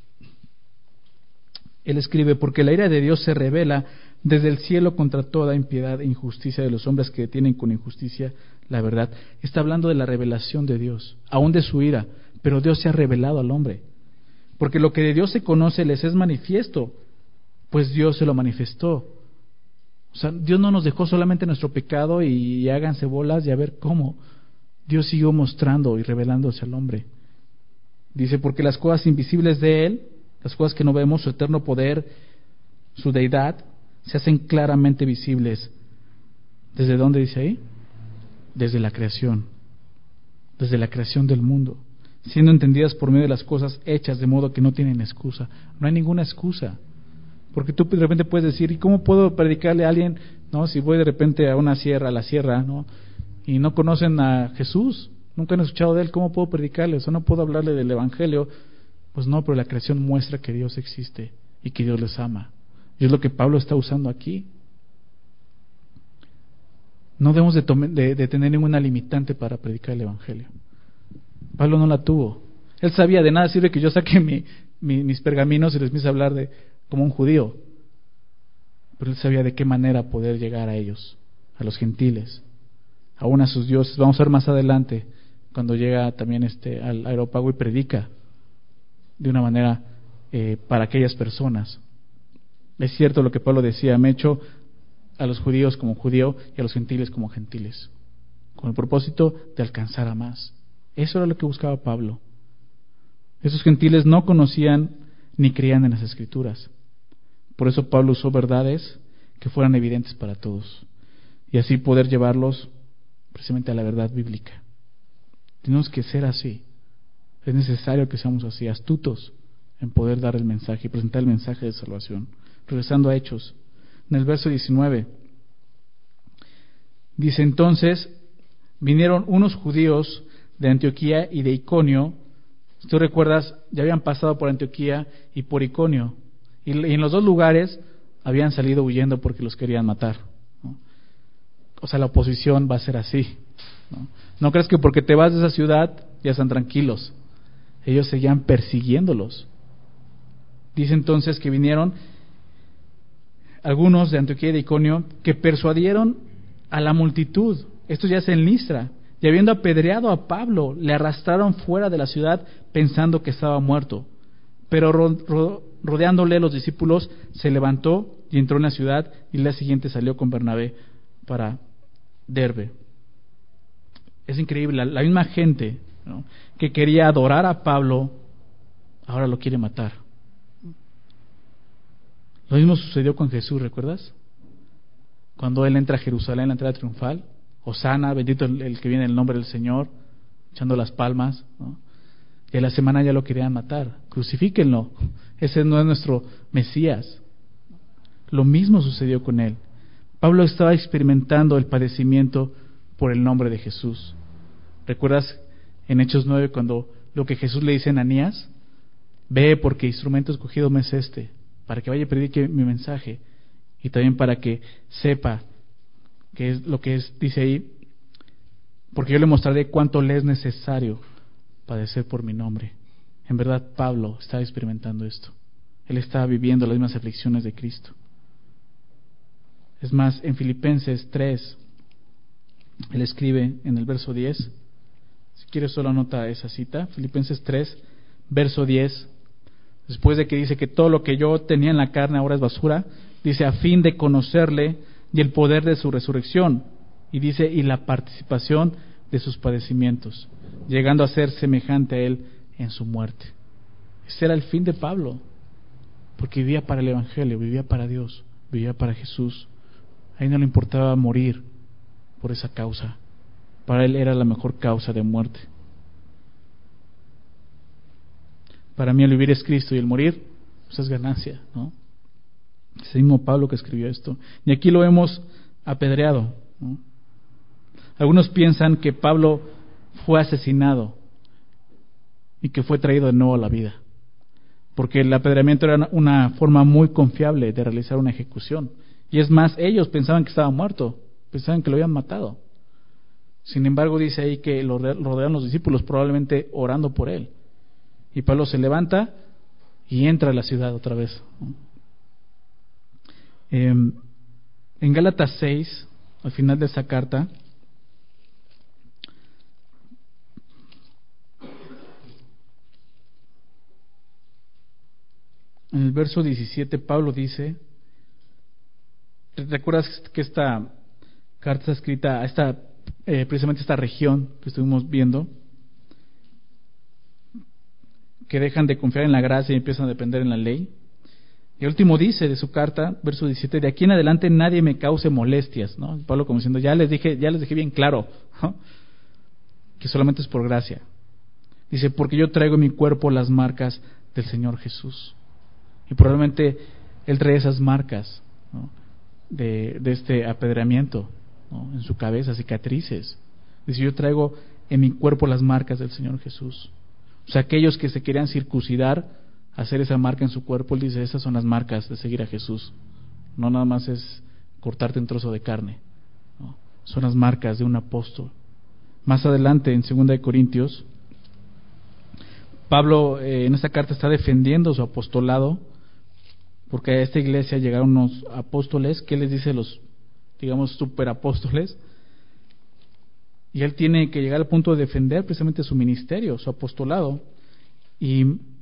él escribe: porque la ira de Dios se revela desde el cielo contra toda impiedad e injusticia de los hombres que detienen con injusticia la verdad. Está hablando de la revelación de Dios, aún de su ira, pero Dios se ha revelado al hombre. Porque lo que de Dios se conoce les es manifiesto, pues Dios se lo manifestó. O sea, Dios no nos dejó solamente nuestro pecado y háganse bolas y a ver cómo. Dios siguió mostrando y revelándose al hombre. Dice, porque las cosas invisibles de Él, las cosas que no vemos, su eterno poder, su deidad, se hacen claramente visibles. ¿Desde dónde dice ahí? Desde la creación del mundo, siendo entendidas por medio de las cosas hechas, de modo que no tienen excusa. No hay ninguna excusa, porque tú de repente puedes decir: ¿y cómo puedo predicarle a alguien, no, si voy de repente a la sierra, no, y no conocen a Jesús, nunca han escuchado de Él? ¿Cómo puedo predicarles? ¿O no puedo hablarle del Evangelio? Pues no, pero la creación muestra que Dios existe y que Dios les ama. Y es lo que Pablo está usando aquí. No debemos de tener ninguna limitante para predicar el Evangelio. Pablo no la tuvo. Él sabía, de nada sirve que yo saque mis pergaminos y les empiece a hablar como un judío. Pero él sabía de qué manera poder llegar a ellos, a los gentiles, aún a sus dioses. Vamos a ver más adelante, cuando llega también al Areópago y predica de una manera para aquellas personas. Es cierto lo que Pablo decía: me he hecho a los judíos como judío y a los gentiles como gentiles, con el propósito de alcanzar a más. Eso era lo que buscaba Pablo. Esos gentiles no conocían ni creían en las Escrituras. Por eso Pablo usó verdades que fueran evidentes para todos, y así poder llevarlos precisamente a la verdad bíblica. Tenemos que ser así. Es necesario que seamos así, astutos en poder dar el mensaje y presentar el mensaje de salvación. Regresando a Hechos, en el verso 19, dice: entonces vinieron unos judíos de Antioquía y de Iconio. Si tú recuerdas, ya habían pasado por Antioquía y por Iconio, y en los dos lugares habían salido huyendo porque los querían matar, ¿no? O sea, la oposición va a ser así, ¿no? No crees que porque te vas de esa ciudad ya están tranquilos. Ellos seguían persiguiéndolos. Dice entonces que vinieron algunos de Antioquía y de Iconio que persuadieron a la multitud. Esto ya es en Listra. Y habiendo apedreado a Pablo, le arrastraron fuera de la ciudad pensando que estaba muerto. Pero rodeándole los discípulos, se levantó y entró en la ciudad, y el día siguiente salió con Bernabé para Derbe. Es increíble, la misma gente, ¿no?, que quería adorar a Pablo, ahora lo quiere matar. Lo mismo sucedió con Jesús, ¿recuerdas? Cuando él entra a Jerusalén, la entrada triunfal, Hosana, bendito el que viene en el nombre del Señor, echando las palmas, ¿no? Y a la semana ya lo querían matar. Crucifíquenlo, ese no es nuestro Mesías. Lo mismo sucedió con él. Pablo estaba experimentando el padecimiento por el nombre de Jesús. ¿Recuerdas en Hechos 9 cuando lo que Jesús le dice a Ananías? Ve, porque instrumento escogido me es este, para que vaya y predique mi mensaje, y también para que sepa qué es lo que es, dice ahí, porque yo le mostraré cuánto le es necesario padecer por mi nombre. En verdad, Pablo estaba experimentando esto. Él estaba viviendo las mismas aflicciones de Cristo. Es más, en Filipenses 3, él escribe en el verso 10, si quieres solo anota esa cita, Filipenses 3, verso 10, después de que dice que todo lo que yo tenía en la carne ahora es basura, dice: a fin de conocerle y el poder de su resurrección, y dice: y la participación de sus padecimientos, llegando a ser semejante a él en su muerte. Ese era el fin de Pablo, porque vivía para el Evangelio, vivía para Dios, vivía para Jesús. A él no le importaba morir por esa causa. Para él era la mejor causa de muerte. Para mí el vivir es Cristo y el morir pues es ganancia, ¿no? Es el mismo Pablo que escribió esto. Y aquí lo hemos apedreado, ¿no? Algunos piensan que Pablo fue asesinado y que fue traído de nuevo a la vida, porque el apedreamiento era una forma muy confiable de realizar una ejecución. Y es más, ellos pensaban que estaba muerto, pensaban que lo habían matado. Sin embargo, dice ahí que lo rodearon los discípulos, probablemente orando por él. Y Pablo se levanta y entra a la ciudad otra vez. En Gálatas 6, al final de esta carta, en el verso 17, Pablo dice, ¿recuerdas que esta carta está escrita a precisamente esta región que estuvimos viendo, que dejan de confiar en la gracia y empiezan a depender en la ley? Y el último dice de su carta, verso 17, de aquí en adelante nadie me cause molestias, ¿no? Pablo como diciendo, ya les dije bien claro, ¿no?, que solamente es por gracia. Dice, porque yo traigo en mi cuerpo las marcas del Señor Jesús. Y probablemente él trae esas marcas, ¿no?, de este apedreamiento, ¿no?, en su cabeza, cicatrices. Dice, yo traigo en mi cuerpo las marcas del Señor Jesús. O sea, aquellos que se querían circuncidar, hacer esa marca en su cuerpo, él dice, esas son las marcas de seguir a Jesús. No nada más es cortarte un trozo de carne, ¿no?, son las marcas de un apóstol. Más adelante, en 2 Corintios, Pablo en esta carta está defendiendo su apostolado, porque a esta iglesia llegaron unos apóstoles, que les dice los, digamos, superapóstoles, y él tiene que llegar al punto de defender precisamente su ministerio, su apostolado. Y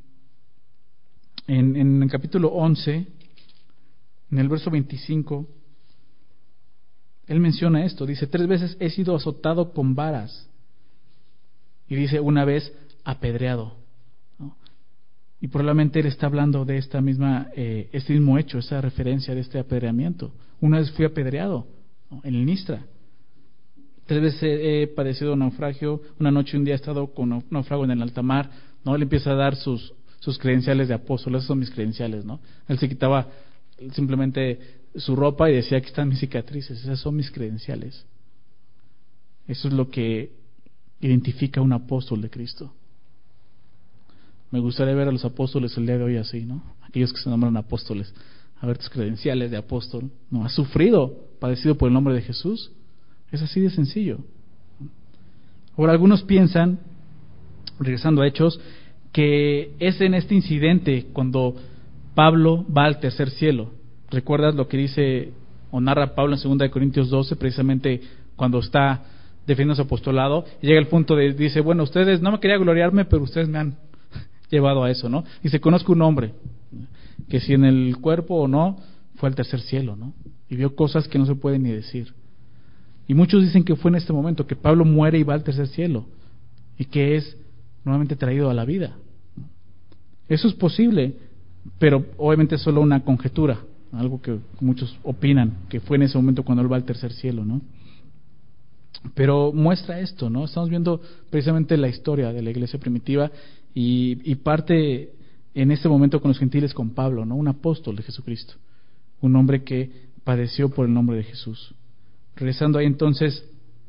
en el capítulo 11, en el verso 25, él menciona esto, dice, 3 veces he sido azotado con varas, y dice, una vez apedreado, ¿no? Y probablemente él está hablando de este mismo hecho, esa referencia de este apedreamiento. Una vez fui apedreado, ¿no?, en Listra. 3 veces he padecido naufragio. Una noche, un día he estado con náufrago en el alta mar, ¿no? Él empieza a dar sus credenciales de apóstol. Esos son mis credenciales, ¿no? Él se quitaba simplemente su ropa y decía: aquí están mis cicatrices, esas son mis credenciales. Eso es lo que identifica a un apóstol de Cristo. Me gustaría ver a los apóstoles el día de hoy así, ¿no? Aquellos que se nombran apóstoles. A ver tus credenciales de apóstol. No, has sufrido, padecido por el nombre de Jesús. Es así de sencillo. Ahora, algunos piensan, regresando a Hechos, que es en este incidente cuando Pablo va al tercer cielo. ¿Recuerdas lo que dice o narra Pablo en 2 Corintios 12, precisamente cuando está defendiendo su apostolado? Y llega el punto de, dice: bueno, ustedes, no me quería gloriarme, pero ustedes me han llevado a eso, ¿no? Dice: conozco un hombre que, si en el cuerpo o no, fue al tercer cielo, ¿no? Y vio cosas que no se pueden ni decir. Y muchos dicen que fue en este momento que Pablo muere y va al tercer cielo, y que es nuevamente traído a la vida. Eso es posible, pero obviamente es solo una conjetura, algo que muchos opinan que fue en ese momento cuando él va al tercer cielo, ¿no? Pero muestra esto, ¿no? Estamos viendo precisamente la historia de la iglesia primitiva y parte en este momento con los gentiles, con Pablo, ¿no? Un apóstol de Jesucristo, un hombre que padeció por el nombre de Jesús. Regresando ahí, entonces,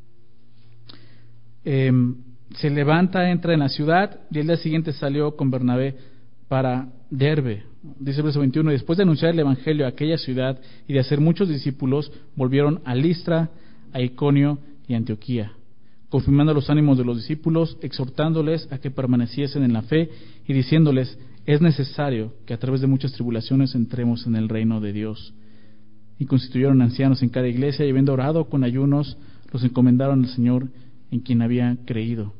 se levanta, entra en la ciudad, y el día siguiente salió con Bernabé para Derbe. Dice el verso 21: después de anunciar el evangelio a aquella ciudad y de hacer muchos discípulos, volvieron a Listra, a Iconio y a Antioquía, confirmando los ánimos de los discípulos, exhortándoles a que permaneciesen en la fe y diciéndoles: es necesario que a través de muchas tribulaciones entremos en el reino de Dios. Y constituyeron ancianos en cada iglesia, y habiendo orado con ayunos, los encomendaron al Señor, en quien habían creído.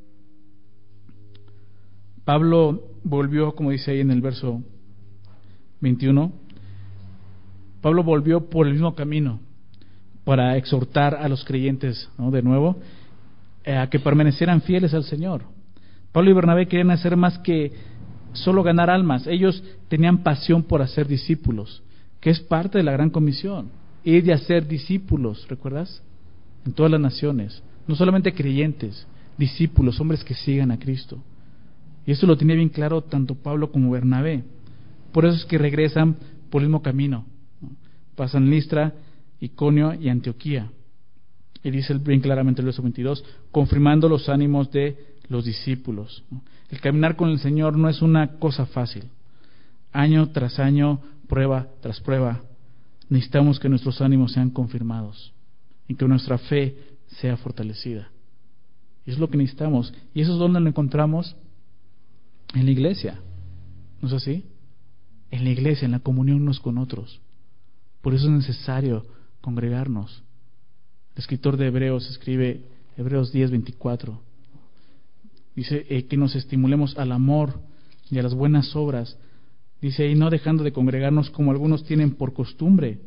Pablo volvió, como dice ahí en el verso 21, Pablo volvió por el mismo camino para exhortar a los creyentes, ¿no?, de nuevo, a que permanecieran fieles al Señor. Pablo y Bernabé querían hacer más que solo ganar almas. Ellos tenían pasión por hacer discípulos, que es parte de la gran comisión, ir y hacer discípulos, ¿recuerdas? En todas las naciones, no solamente creyentes, discípulos, hombres que sigan a Cristo. Y eso lo tenía bien claro tanto Pablo como Bernabé. Por eso es que regresan por el mismo camino, ¿no? Pasan Listra, Iconio y Antioquía. Y dice bien claramente el verso 22, confirmando los ánimos de los discípulos, ¿no? El caminar con el Señor no es una cosa fácil. Año tras año, prueba tras prueba, necesitamos que nuestros ánimos sean confirmados y que nuestra fe sea fortalecida. Y eso es lo que necesitamos. Y eso es donde lo encontramos en la iglesia. ¿No es así? En la iglesia, en la comunión unos con otros. Por eso es necesario congregarnos. El escritor de Hebreos escribe, Hebreos 10:24, dice que nos estimulemos al amor y a las buenas obras. Dice ahí: no dejando de congregarnos como algunos tienen por costumbre,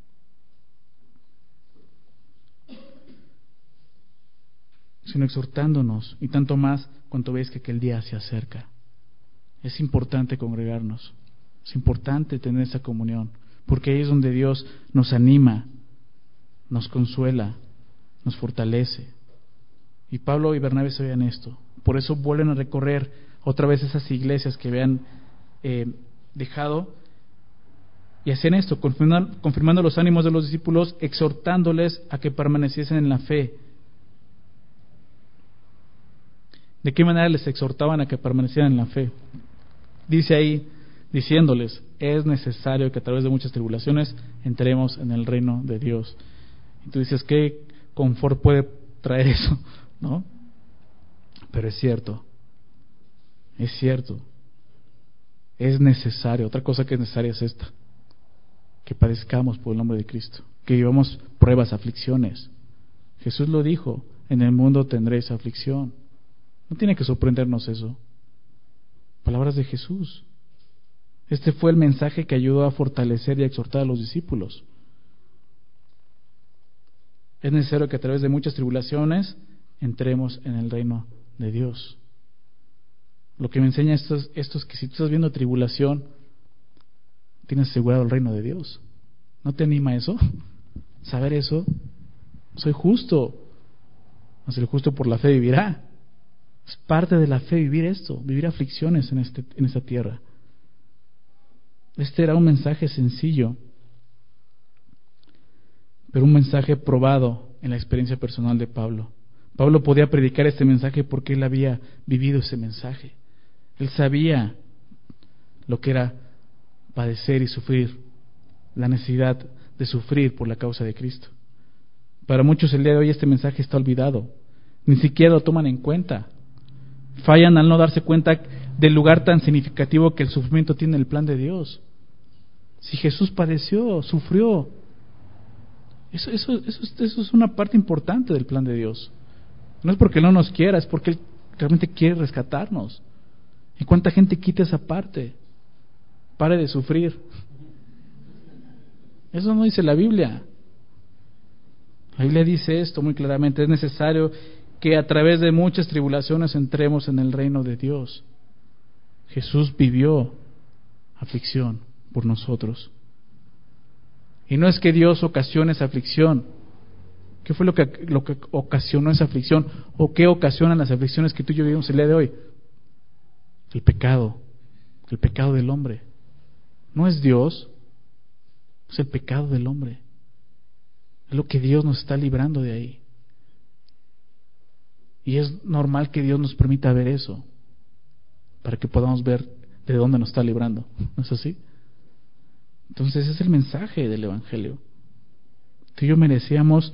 sino exhortándonos, y tanto más cuanto veis que aquel día se acerca. Es importante congregarnos, es importante tener esa comunión, porque ahí es donde Dios nos anima, nos consuela, nos fortalece. Y Pablo y Bernabé sabían esto, por eso vuelven a recorrer otra vez esas iglesias que habían dejado, y hacen esto, confirmando los ánimos de los discípulos, exhortándoles a que permaneciesen en la fe. ¿De qué manera les exhortaban a que permanecieran en la fe? Dice ahí, diciéndoles: es necesario que a través de muchas tribulaciones entremos en el reino de Dios. Y tú dices: ¿qué confort puede traer eso? ¿No? Pero es cierto, es necesario. Otra cosa que es necesaria es esta: que padezcamos por el nombre de Cristo, que vivamos pruebas, aflicciones. Jesús lo dijo: en el mundo tendréis aflicción. No tiene que sorprendernos eso. Palabras de Jesús. Este fue el mensaje que ayudó a fortalecer y a exhortar a los discípulos. Es necesario que a través de muchas tribulaciones entremos en el reino de Dios. Lo que me enseña esto es que si tú estás viendo tribulación, tienes asegurado el reino de Dios. ¿No te anima eso? Saber eso. Soy justo. Mas el justo por la fe vivirá. Es parte de la fe vivir esto, vivir aflicciones en esta tierra. Este era un mensaje sencillo, pero un mensaje probado en la experiencia personal de Pablo. Pablo podía predicar este mensaje porque él había vivido ese mensaje. Él sabía lo que era padecer y sufrir, la necesidad de sufrir por la causa de Cristo. Para muchos el día de hoy este mensaje está olvidado, ni siquiera lo toman en cuenta. Fallan al no darse cuenta del lugar tan significativo que el sufrimiento tiene en el plan de Dios. Si Jesús padeció, sufrió, eso es una parte importante del plan de Dios. No es porque Él no nos quiera, es porque Él realmente quiere rescatarnos. ¿Y cuánta gente quita esa parte? Pare de sufrir. Eso no dice la Biblia. La Biblia dice esto muy claramente: es necesario que a través de muchas tribulaciones entremos en el reino de Dios. Jesús vivió aflicción por nosotros. Y no es que Dios ocasione esa aflicción. ¿Qué fue lo que ocasionó esa aflicción? ¿O qué ocasionan las aflicciones que tú y yo vivimos el día de hoy? El pecado del hombre. No es Dios, es el pecado del hombre. Es lo que Dios nos está librando de ahí. Y es normal que Dios nos permita ver eso, para que podamos ver de dónde nos está librando. ¿No es así? Entonces ese es el mensaje del Evangelio. Tú y yo merecíamos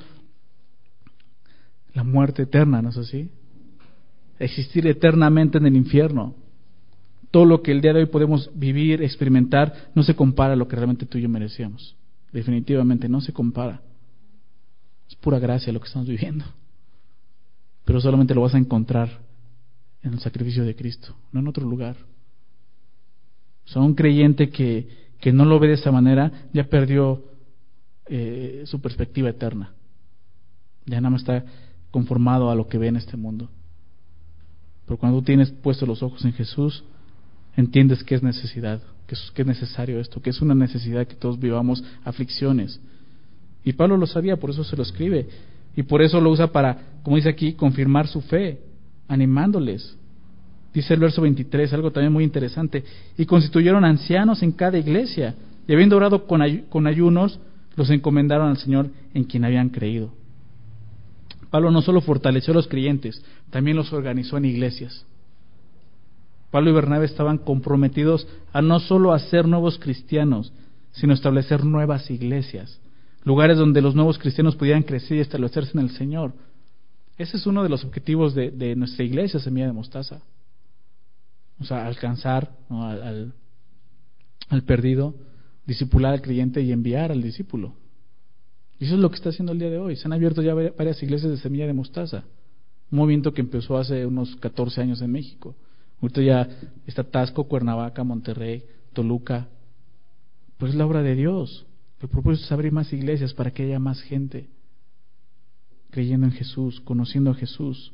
la muerte eterna, ¿no es así? Existir eternamente en el infierno. Todo lo que el día de hoy podemos vivir, experimentar, no se compara a lo que realmente tú y yo merecíamos. Definitivamente no se compara. Es pura gracia lo que estamos viviendo. Pero solamente lo vas a encontrar en el sacrificio de Cristo, no en otro lugar. O sea, un creyente que no lo ve de esa manera ya perdió su perspectiva eterna. Ya nada más está conformado a lo que ve en este mundo. Pero cuando tú tienes puestos los ojos en Jesús, entiendes que es necesidad, que es necesario esto, que es una necesidad que todos vivamos aflicciones. Y Pablo lo sabía, por eso se lo escribe. Y por eso lo usa para, como dice aquí, confirmar su fe, animándoles. Dice el verso 23, algo también muy interesante: y constituyeron ancianos en cada iglesia, y habiendo orado con ayunos, los encomendaron al Señor en quien habían creído. Pablo no solo fortaleció a los creyentes, también los organizó en iglesias. Pablo y Bernabé estaban comprometidos a no solo hacer nuevos cristianos, sino establecer nuevas iglesias, lugares donde los nuevos cristianos pudieran crecer y establecerse en el Señor. Ese es uno de los objetivos de nuestra iglesia, Semilla de Mostaza. O sea, alcanzar, ¿no?, al perdido, discipular al creyente y enviar al discípulo. Y eso es lo que está haciendo el día de hoy. Se han abierto ya varias iglesias de Semilla de Mostaza, un movimiento que empezó hace unos 14 años en México. Ahorita ya está Taxco, Cuernavaca, Monterrey, Toluca. Pues es la obra de Dios. El propósito es abrir más iglesias para que haya más gente creyendo en Jesús, conociendo a Jesús.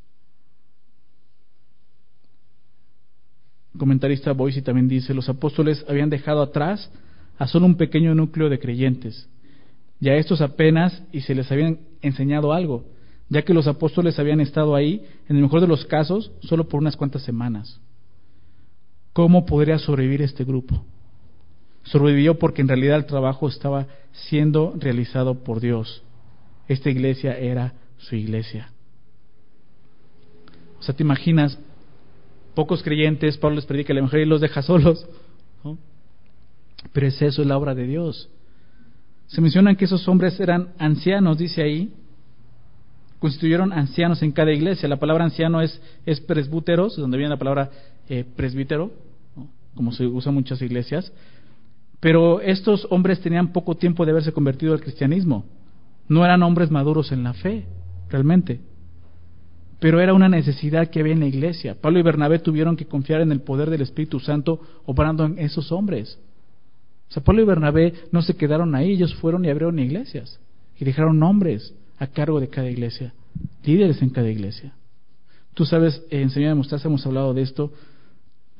El comentarista Boise también dice: los apóstoles habían dejado atrás a solo un pequeño núcleo de creyentes, y a estos apenas y se les habían enseñado algo, ya que los apóstoles habían estado ahí, en el mejor de los casos, solo por unas cuantas semanas. ¿Cómo podría sobrevivir este grupo? Sobrevivió porque en realidad el trabajo estaba siendo realizado por Dios. Esta iglesia era su iglesia. O sea, te imaginas, pocos creyentes, Pablo les predica el evangelio y los deja solos, ¿no? Pero es eso, es la obra de Dios. Se mencionan que esos hombres eran ancianos, dice ahí, constituyeron ancianos en cada iglesia. La palabra anciano es presbúteros, de donde viene la palabra presbítero, ¿no?, como se usa en muchas iglesias. Pero estos hombres tenían poco tiempo de haberse convertido al cristianismo. No eran hombres maduros en la fe, realmente. Pero era una necesidad que había en la iglesia. Pablo y Bernabé tuvieron que confiar en el poder del Espíritu Santo obrando en esos hombres. O sea, Pablo y Bernabé no se quedaron ahí, ellos fueron y abrieron iglesias y dejaron hombres a cargo de cada iglesia, líderes en cada iglesia. Tú sabes, en Semilla de Mostaza hemos hablado de esto,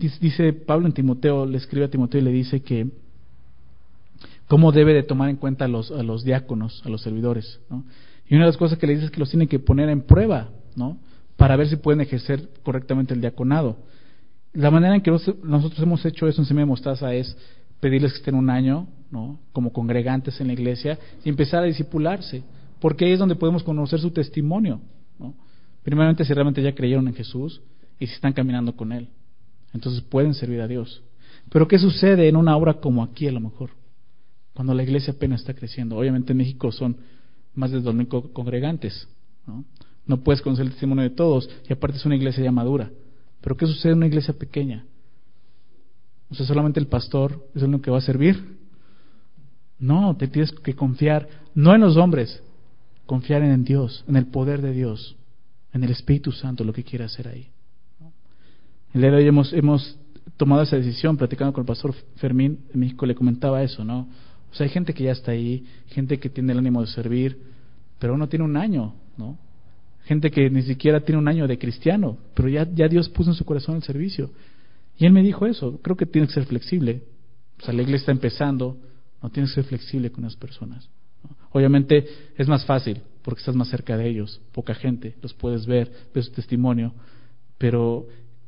Dice Pablo en Timoteo, le escribe a Timoteo y le dice que cómo debe de tomar en cuenta a los diáconos, a los servidores, ¿no? Y una de las cosas que le dice es que los tienen que poner en prueba, ¿no? Para ver si pueden ejercer correctamente el diaconado. La manera en que nosotros hemos hecho eso en Semilla de Mostaza es pedirles que estén un año, ¿no? Como congregantes en la iglesia y empezar a discipularse, porque ahí es donde podemos conocer su testimonio, ¿no? Primeramente, si realmente ya creyeron en Jesús y si están caminando con Él, entonces pueden servir a Dios. Pero ¿qué sucede en una obra como aquí a lo mejor? Cuando la iglesia apenas está creciendo. Obviamente en México son más de 2,000 congregantes, ¿no? No puedes conocer el testimonio de todos y aparte es una iglesia ya madura. Pero ¿qué sucede en una iglesia pequeña? O sea, solamente el pastor es el único que va a servir. No, te tienes que confiar, no en los hombres, confiar en Dios, en el poder de Dios, en el Espíritu Santo, lo que quiere hacer ahí. El día de hoy hemos tomado esa decisión, platicando con el pastor Fermín de México, le comentaba eso, ¿no? O sea, hay gente que ya está ahí, gente que tiene el ánimo de servir, pero no tiene un año, ¿no? Gente que ni siquiera tiene un año de cristiano, pero ya Dios puso en su corazón el servicio. Y él me dijo eso, creo que tienes que ser flexible. O sea, la iglesia está empezando, no tienes que ser flexible con las personas, ¿no? Obviamente es más fácil, porque estás más cerca de ellos, poca gente, los puedes ver su testimonio, pero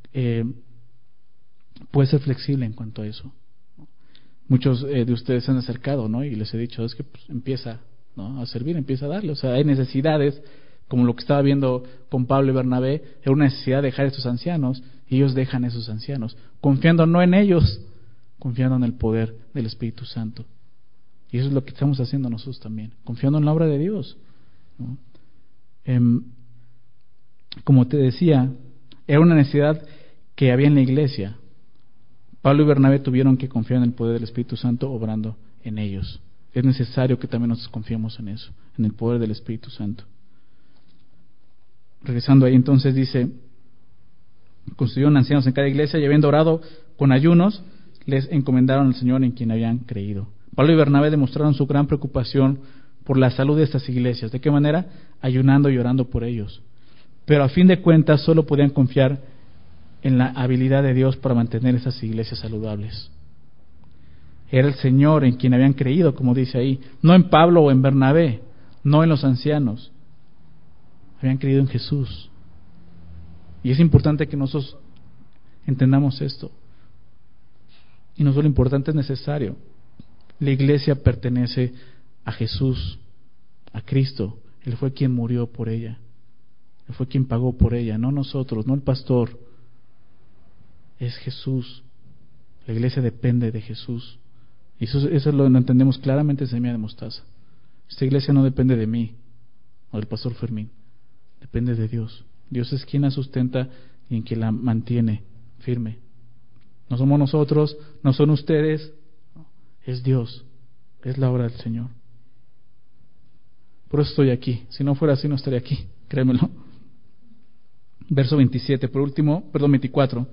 puedes ser flexible en cuanto a eso. Muchos de ustedes se han acercado, ¿no? Y les he dicho, es que pues, empieza, ¿no? A servir, empieza a darle. O sea, hay necesidades, como lo que estaba viendo con Pablo y Bernabé, era una necesidad de dejar a estos ancianos, y ellos dejan a esos ancianos, confiando no en ellos, confiando en el poder del Espíritu Santo. Y eso es lo que estamos haciendo nosotros también, confiando en la obra de Dios, ¿no? Como te decía, era una necesidad que había en la iglesia. Pablo y Bernabé tuvieron que confiar en el poder del Espíritu Santo obrando en ellos. Es necesario que también nosotros confiemos en eso, en el poder del Espíritu Santo. Regresando ahí, entonces dice, constituyeron ancianos en cada iglesia y habiendo orado con ayunos, les encomendaron al Señor en quien habían creído. Pablo y Bernabé demostraron su gran preocupación por la salud de estas iglesias. ¿De qué manera? Ayunando y orando por ellos. Pero a fin de cuentas solo podían confiar en la habilidad de Dios para mantener esas iglesias saludables. Era el Señor en quien habían creído, como dice ahí, no en Pablo o en Bernabé, no en los ancianos. Habían creído en Jesús. Y es importante que nosotros entendamos esto. Y no solo importante, es necesario. La iglesia pertenece a Jesús, a Cristo. Él fue quien murió por ella. Él fue quien pagó por ella, no nosotros, no el pastor. Es Jesús. La iglesia depende de Jesús. Y eso lo entendemos claramente en Semilla de Mostaza. Esta iglesia no depende de mí o del pastor Fermín. Depende de Dios. Dios es quien la sustenta y en quien la mantiene firme. No somos nosotros, no son ustedes, es Dios, es la obra del Señor. Por eso estoy aquí. Si no fuera así, no estaría aquí, créemelo. Verso 27, por último, 24.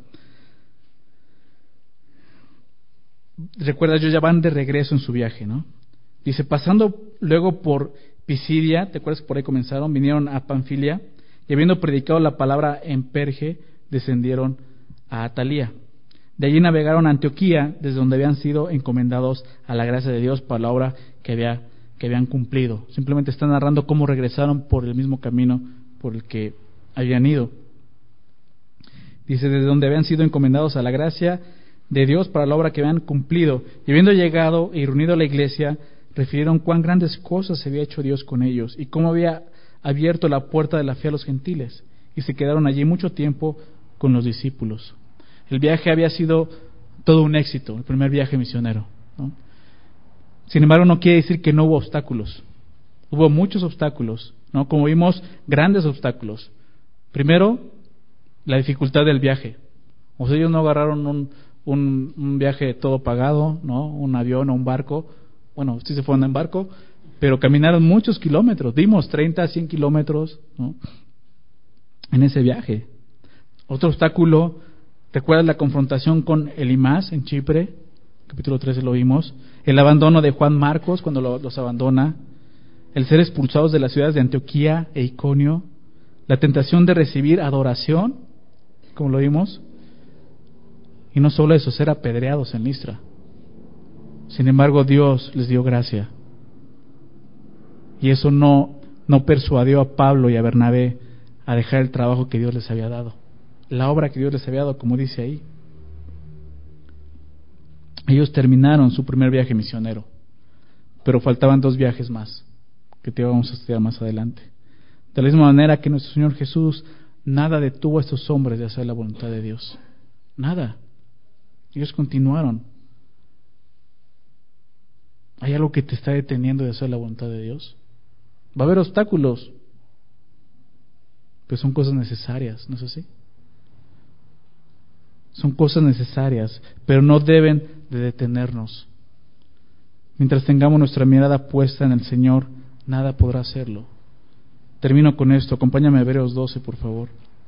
Recuerda, ellos ya van de regreso en su viaje, ¿no? Dice, pasando luego por Pisidia, ¿te acuerdas que por ahí comenzaron? Vinieron a Panfilia y habiendo predicado la palabra en Perge, descendieron a Atalía. De allí navegaron a Antioquía, desde donde habían sido encomendados a la gracia de Dios para la obra que habían cumplido. Simplemente están narrando cómo regresaron por el mismo camino por el que habían ido. Dice, desde donde habían sido encomendados a la gracia de Dios para la obra que habían cumplido. Y habiendo llegado y reunido a la iglesia, refirieron cuán grandes cosas había hecho Dios con ellos y cómo había abierto la puerta de la fe a los gentiles. Y se quedaron allí mucho tiempo con los discípulos. El viaje había sido todo un éxito, el primer viaje misionero, ¿no? Sin embargo, no quiere decir que no hubo obstáculos. Hubo muchos obstáculos, ¿no? Como vimos, grandes obstáculos. Primero, la dificultad del viaje. O sea, ellos no agarraron un viaje todo pagado, ¿no? Un avión o un barco. Bueno, sí se fueron en barco, pero caminaron muchos kilómetros. Dimos 30 a 100 kilómetros, ¿no? En ese viaje. Otro obstáculo, ¿recuerdas la confrontación con Elimas en Chipre? Capítulo 13 lo vimos. El abandono de Juan Marcos cuando los abandona. El ser expulsados de las ciudades de Antioquía e Iconio. La tentación de recibir adoración, como lo vimos. Y no solo eso, ser apedreados en Listra. Sin embargo, Dios les dio gracia. Y eso no persuadió a Pablo y a Bernabé a dejar el trabajo que Dios les había dado. La obra que Dios les había dado, como dice ahí. Ellos terminaron su primer viaje misionero, pero faltaban 2 viajes más, que te vamos a estudiar más adelante. De la misma manera que nuestro Señor Jesús, nada detuvo a estos hombres de hacer la voluntad de Dios. Nada. Ellos continuaron. ¿Hay algo que te está deteniendo de hacer la voluntad de Dios? Va a haber obstáculos, pero son cosas necesarias, ¿no es así? Son cosas necesarias, pero no deben de detenernos. Mientras tengamos nuestra mirada puesta en el Señor, nada podrá hacerlo. Termino con esto. Acompáñame a Hebreos 12, por favor.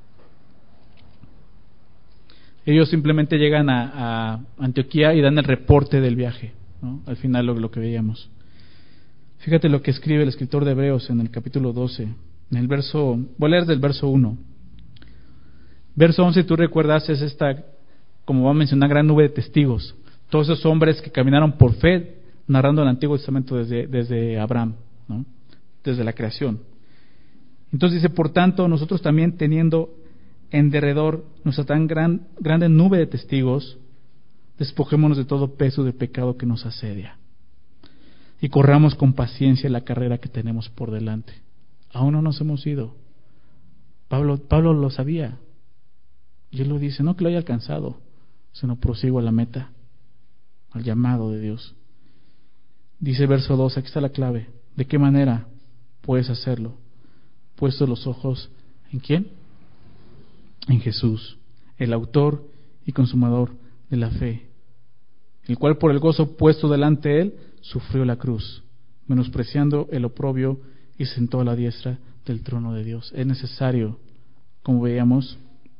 Ellos simplemente llegan a Antioquía y dan el reporte del viaje, ¿no? Al final lo que veíamos. Fíjate lo que escribe el escritor de Hebreos en el capítulo 12, en el verso, voy a leer del verso 1. Verso 11, tú recuerdas, es esta, como va a mencionar, gran nube de testigos. Todos esos hombres que caminaron por fe, narrando el Antiguo Testamento desde Abraham, ¿no? Desde la creación. Entonces dice, por tanto, nosotros también teniendo en derredor nuestra tan grande nube de testigos, despojémonos de todo peso de pecado que nos asedia y corramos con paciencia la carrera que tenemos por delante. Aún no nos hemos ido. Pablo lo sabía y él lo dice, no que lo haya alcanzado, sino prosigo a la meta, al llamado de Dios. Dice verso 2, aquí está la clave. ¿De qué manera puedes hacerlo? Puestos los ojos ¿en quién? En Jesús, el autor y consumador de la fe, el cual por el gozo puesto delante de él sufrió la cruz, menospreciando el oprobio, y se sentó a la diestra del trono de Dios. Es necesario, como veíamos,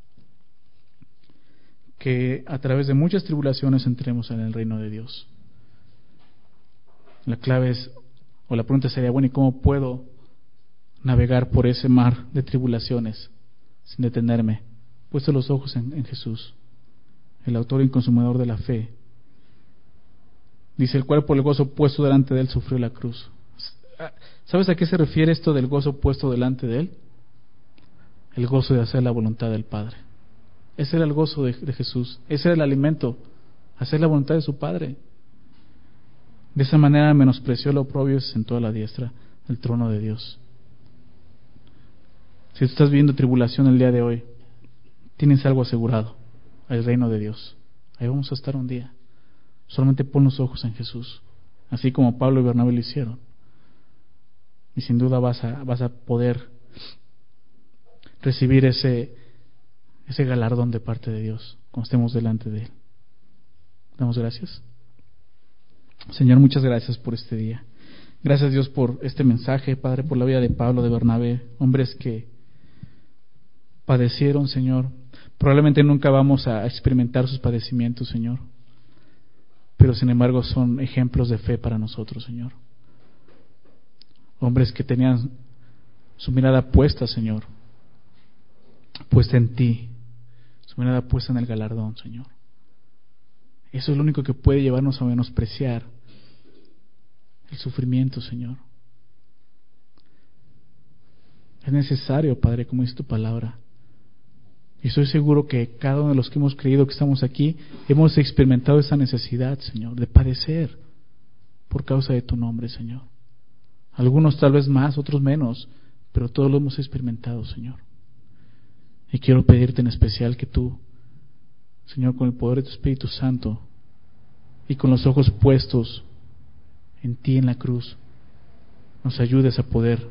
que a través de muchas tribulaciones entremos en el reino de Dios. La clave es, o la pregunta sería, bueno, ¿y cómo puedo navegar por ese mar de tribulaciones sin detenerme? Puesto los ojos en Jesús, el autor y consumador de la fe. Dice, el cual por el gozo puesto delante de él sufrió la cruz. ¿Sabes a qué se refiere esto del gozo puesto delante de él? El gozo de hacer la voluntad del Padre. Ese era el gozo de Jesús. Ese era el alimento, hacer la voluntad de su Padre. De esa manera menospreció el oprobio y se sentó a la diestra del trono de Dios. Si tú estás viviendo tribulación el día de hoy, tienes algo asegurado, el reino de Dios. Ahí vamos a estar un día. Solamente pon los ojos en Jesús, así como Pablo y Bernabé lo hicieron. Y sin duda vas a poder recibir ese galardón de parte de Dios cuando estemos delante de Él. Damos gracias. Señor, muchas gracias por este día. Gracias, Dios, por este mensaje, Padre, por la vida de Pablo, de Bernabé, hombres que padecieron, Señor. Probablemente nunca vamos a experimentar sus padecimientos, Señor, pero sin embargo son ejemplos de fe para nosotros, Señor. Hombres que tenían su mirada puesta, Señor, puesta en ti, su mirada puesta en el galardón, Señor. Eso es lo único que puede llevarnos a menospreciar el sufrimiento, Señor. Es necesario, Padre, como dice tu palabra. Y estoy seguro que cada uno de los que hemos creído que estamos aquí, hemos experimentado esa necesidad, Señor, de padecer por causa de tu nombre, Señor. Algunos tal vez más, otros menos, pero todos lo hemos experimentado, Señor. Y quiero pedirte en especial que tú, Señor, con el poder de tu Espíritu Santo y con los ojos puestos en ti en la cruz, nos ayudes a poder,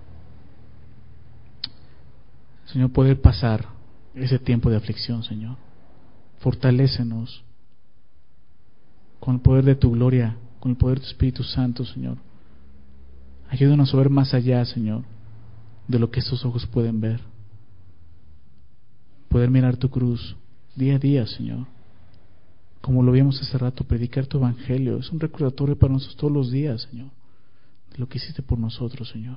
Señor, poder pasar ese tiempo de aflicción, Señor. Fortalécenos con el poder de tu gloria, con el poder de tu Espíritu Santo, Señor. Ayúdanos a ver más allá, Señor, de lo que estos ojos pueden ver. Poder mirar tu cruz día a día, Señor. Como lo vimos hace rato, predicar tu evangelio es un recordatorio para nosotros todos los días, Señor, de lo que hiciste por nosotros, Señor.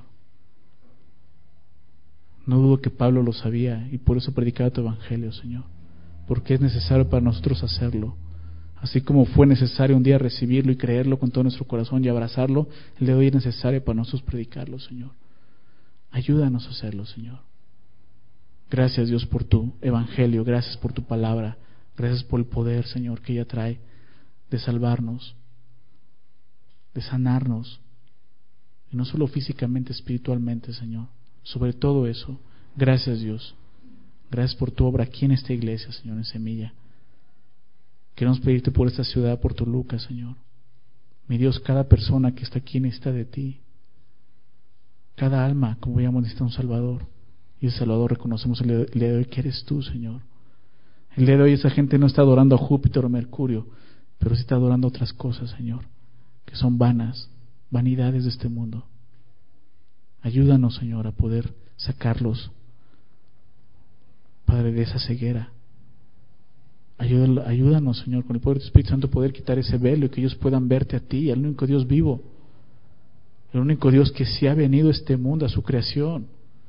No dudo que Pablo lo sabía y por eso predicaba tu evangelio, Señor, porque es necesario para nosotros hacerlo. Así como fue necesario un día recibirlo y creerlo con todo nuestro corazón y abrazarlo, el día de hoy es necesario para nosotros predicarlo, Señor. Ayúdanos a hacerlo, Señor. Gracias, Dios, por tu evangelio, gracias por tu palabra, gracias por el poder, Señor, que ella trae de salvarnos, de sanarnos, y no solo físicamente, espiritualmente, Señor. Sobre todo eso, gracias, Dios. Gracias por tu obra aquí en esta iglesia, Señor, en Semilla. Queremos pedirte por esta ciudad, por Toluca, Señor. Mi Dios, cada persona que está aquí necesita de ti. Cada alma, como veíamos, necesita un Salvador. Y el Salvador reconocemos el día de hoy que eres tú, Señor. El día de hoy esa gente no está adorando a Júpiter o Mercurio, pero sí está adorando otras cosas, Señor, que son vanas, vanidades de este mundo. Ayúdanos, Señor, a poder sacarlos, Padre, de esa ceguera. Ayúdanos, Señor, con el poder del Espíritu Santo, poder quitar ese velo y que ellos puedan verte a ti, al único Dios vivo, el único Dios que sí ha venido a este mundo, a su creación,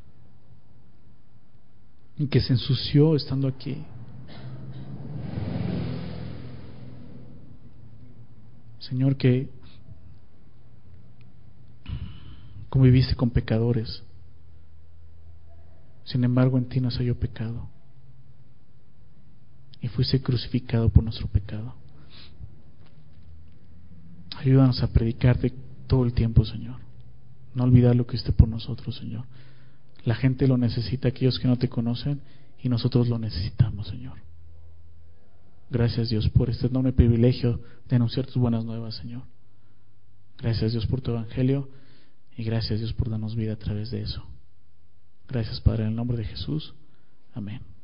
y que se ensució estando aquí. Señor, que conviviste con pecadores, sin embargo en ti no se halló pecado, y fuiste crucificado por nuestro pecado. Ayúdanos a predicarte todo el tiempo, Señor. No olvidar lo que hiciste por nosotros, Señor. La gente lo necesita, aquellos que no te conocen, y nosotros lo necesitamos, Señor. Gracias, Dios, por este enorme privilegio de anunciar tus buenas nuevas, Señor. Gracias, Dios, por tu evangelio, y gracias, Dios, por darnos vida a través de eso. Gracias, Padre, en el nombre de Jesús. Amén.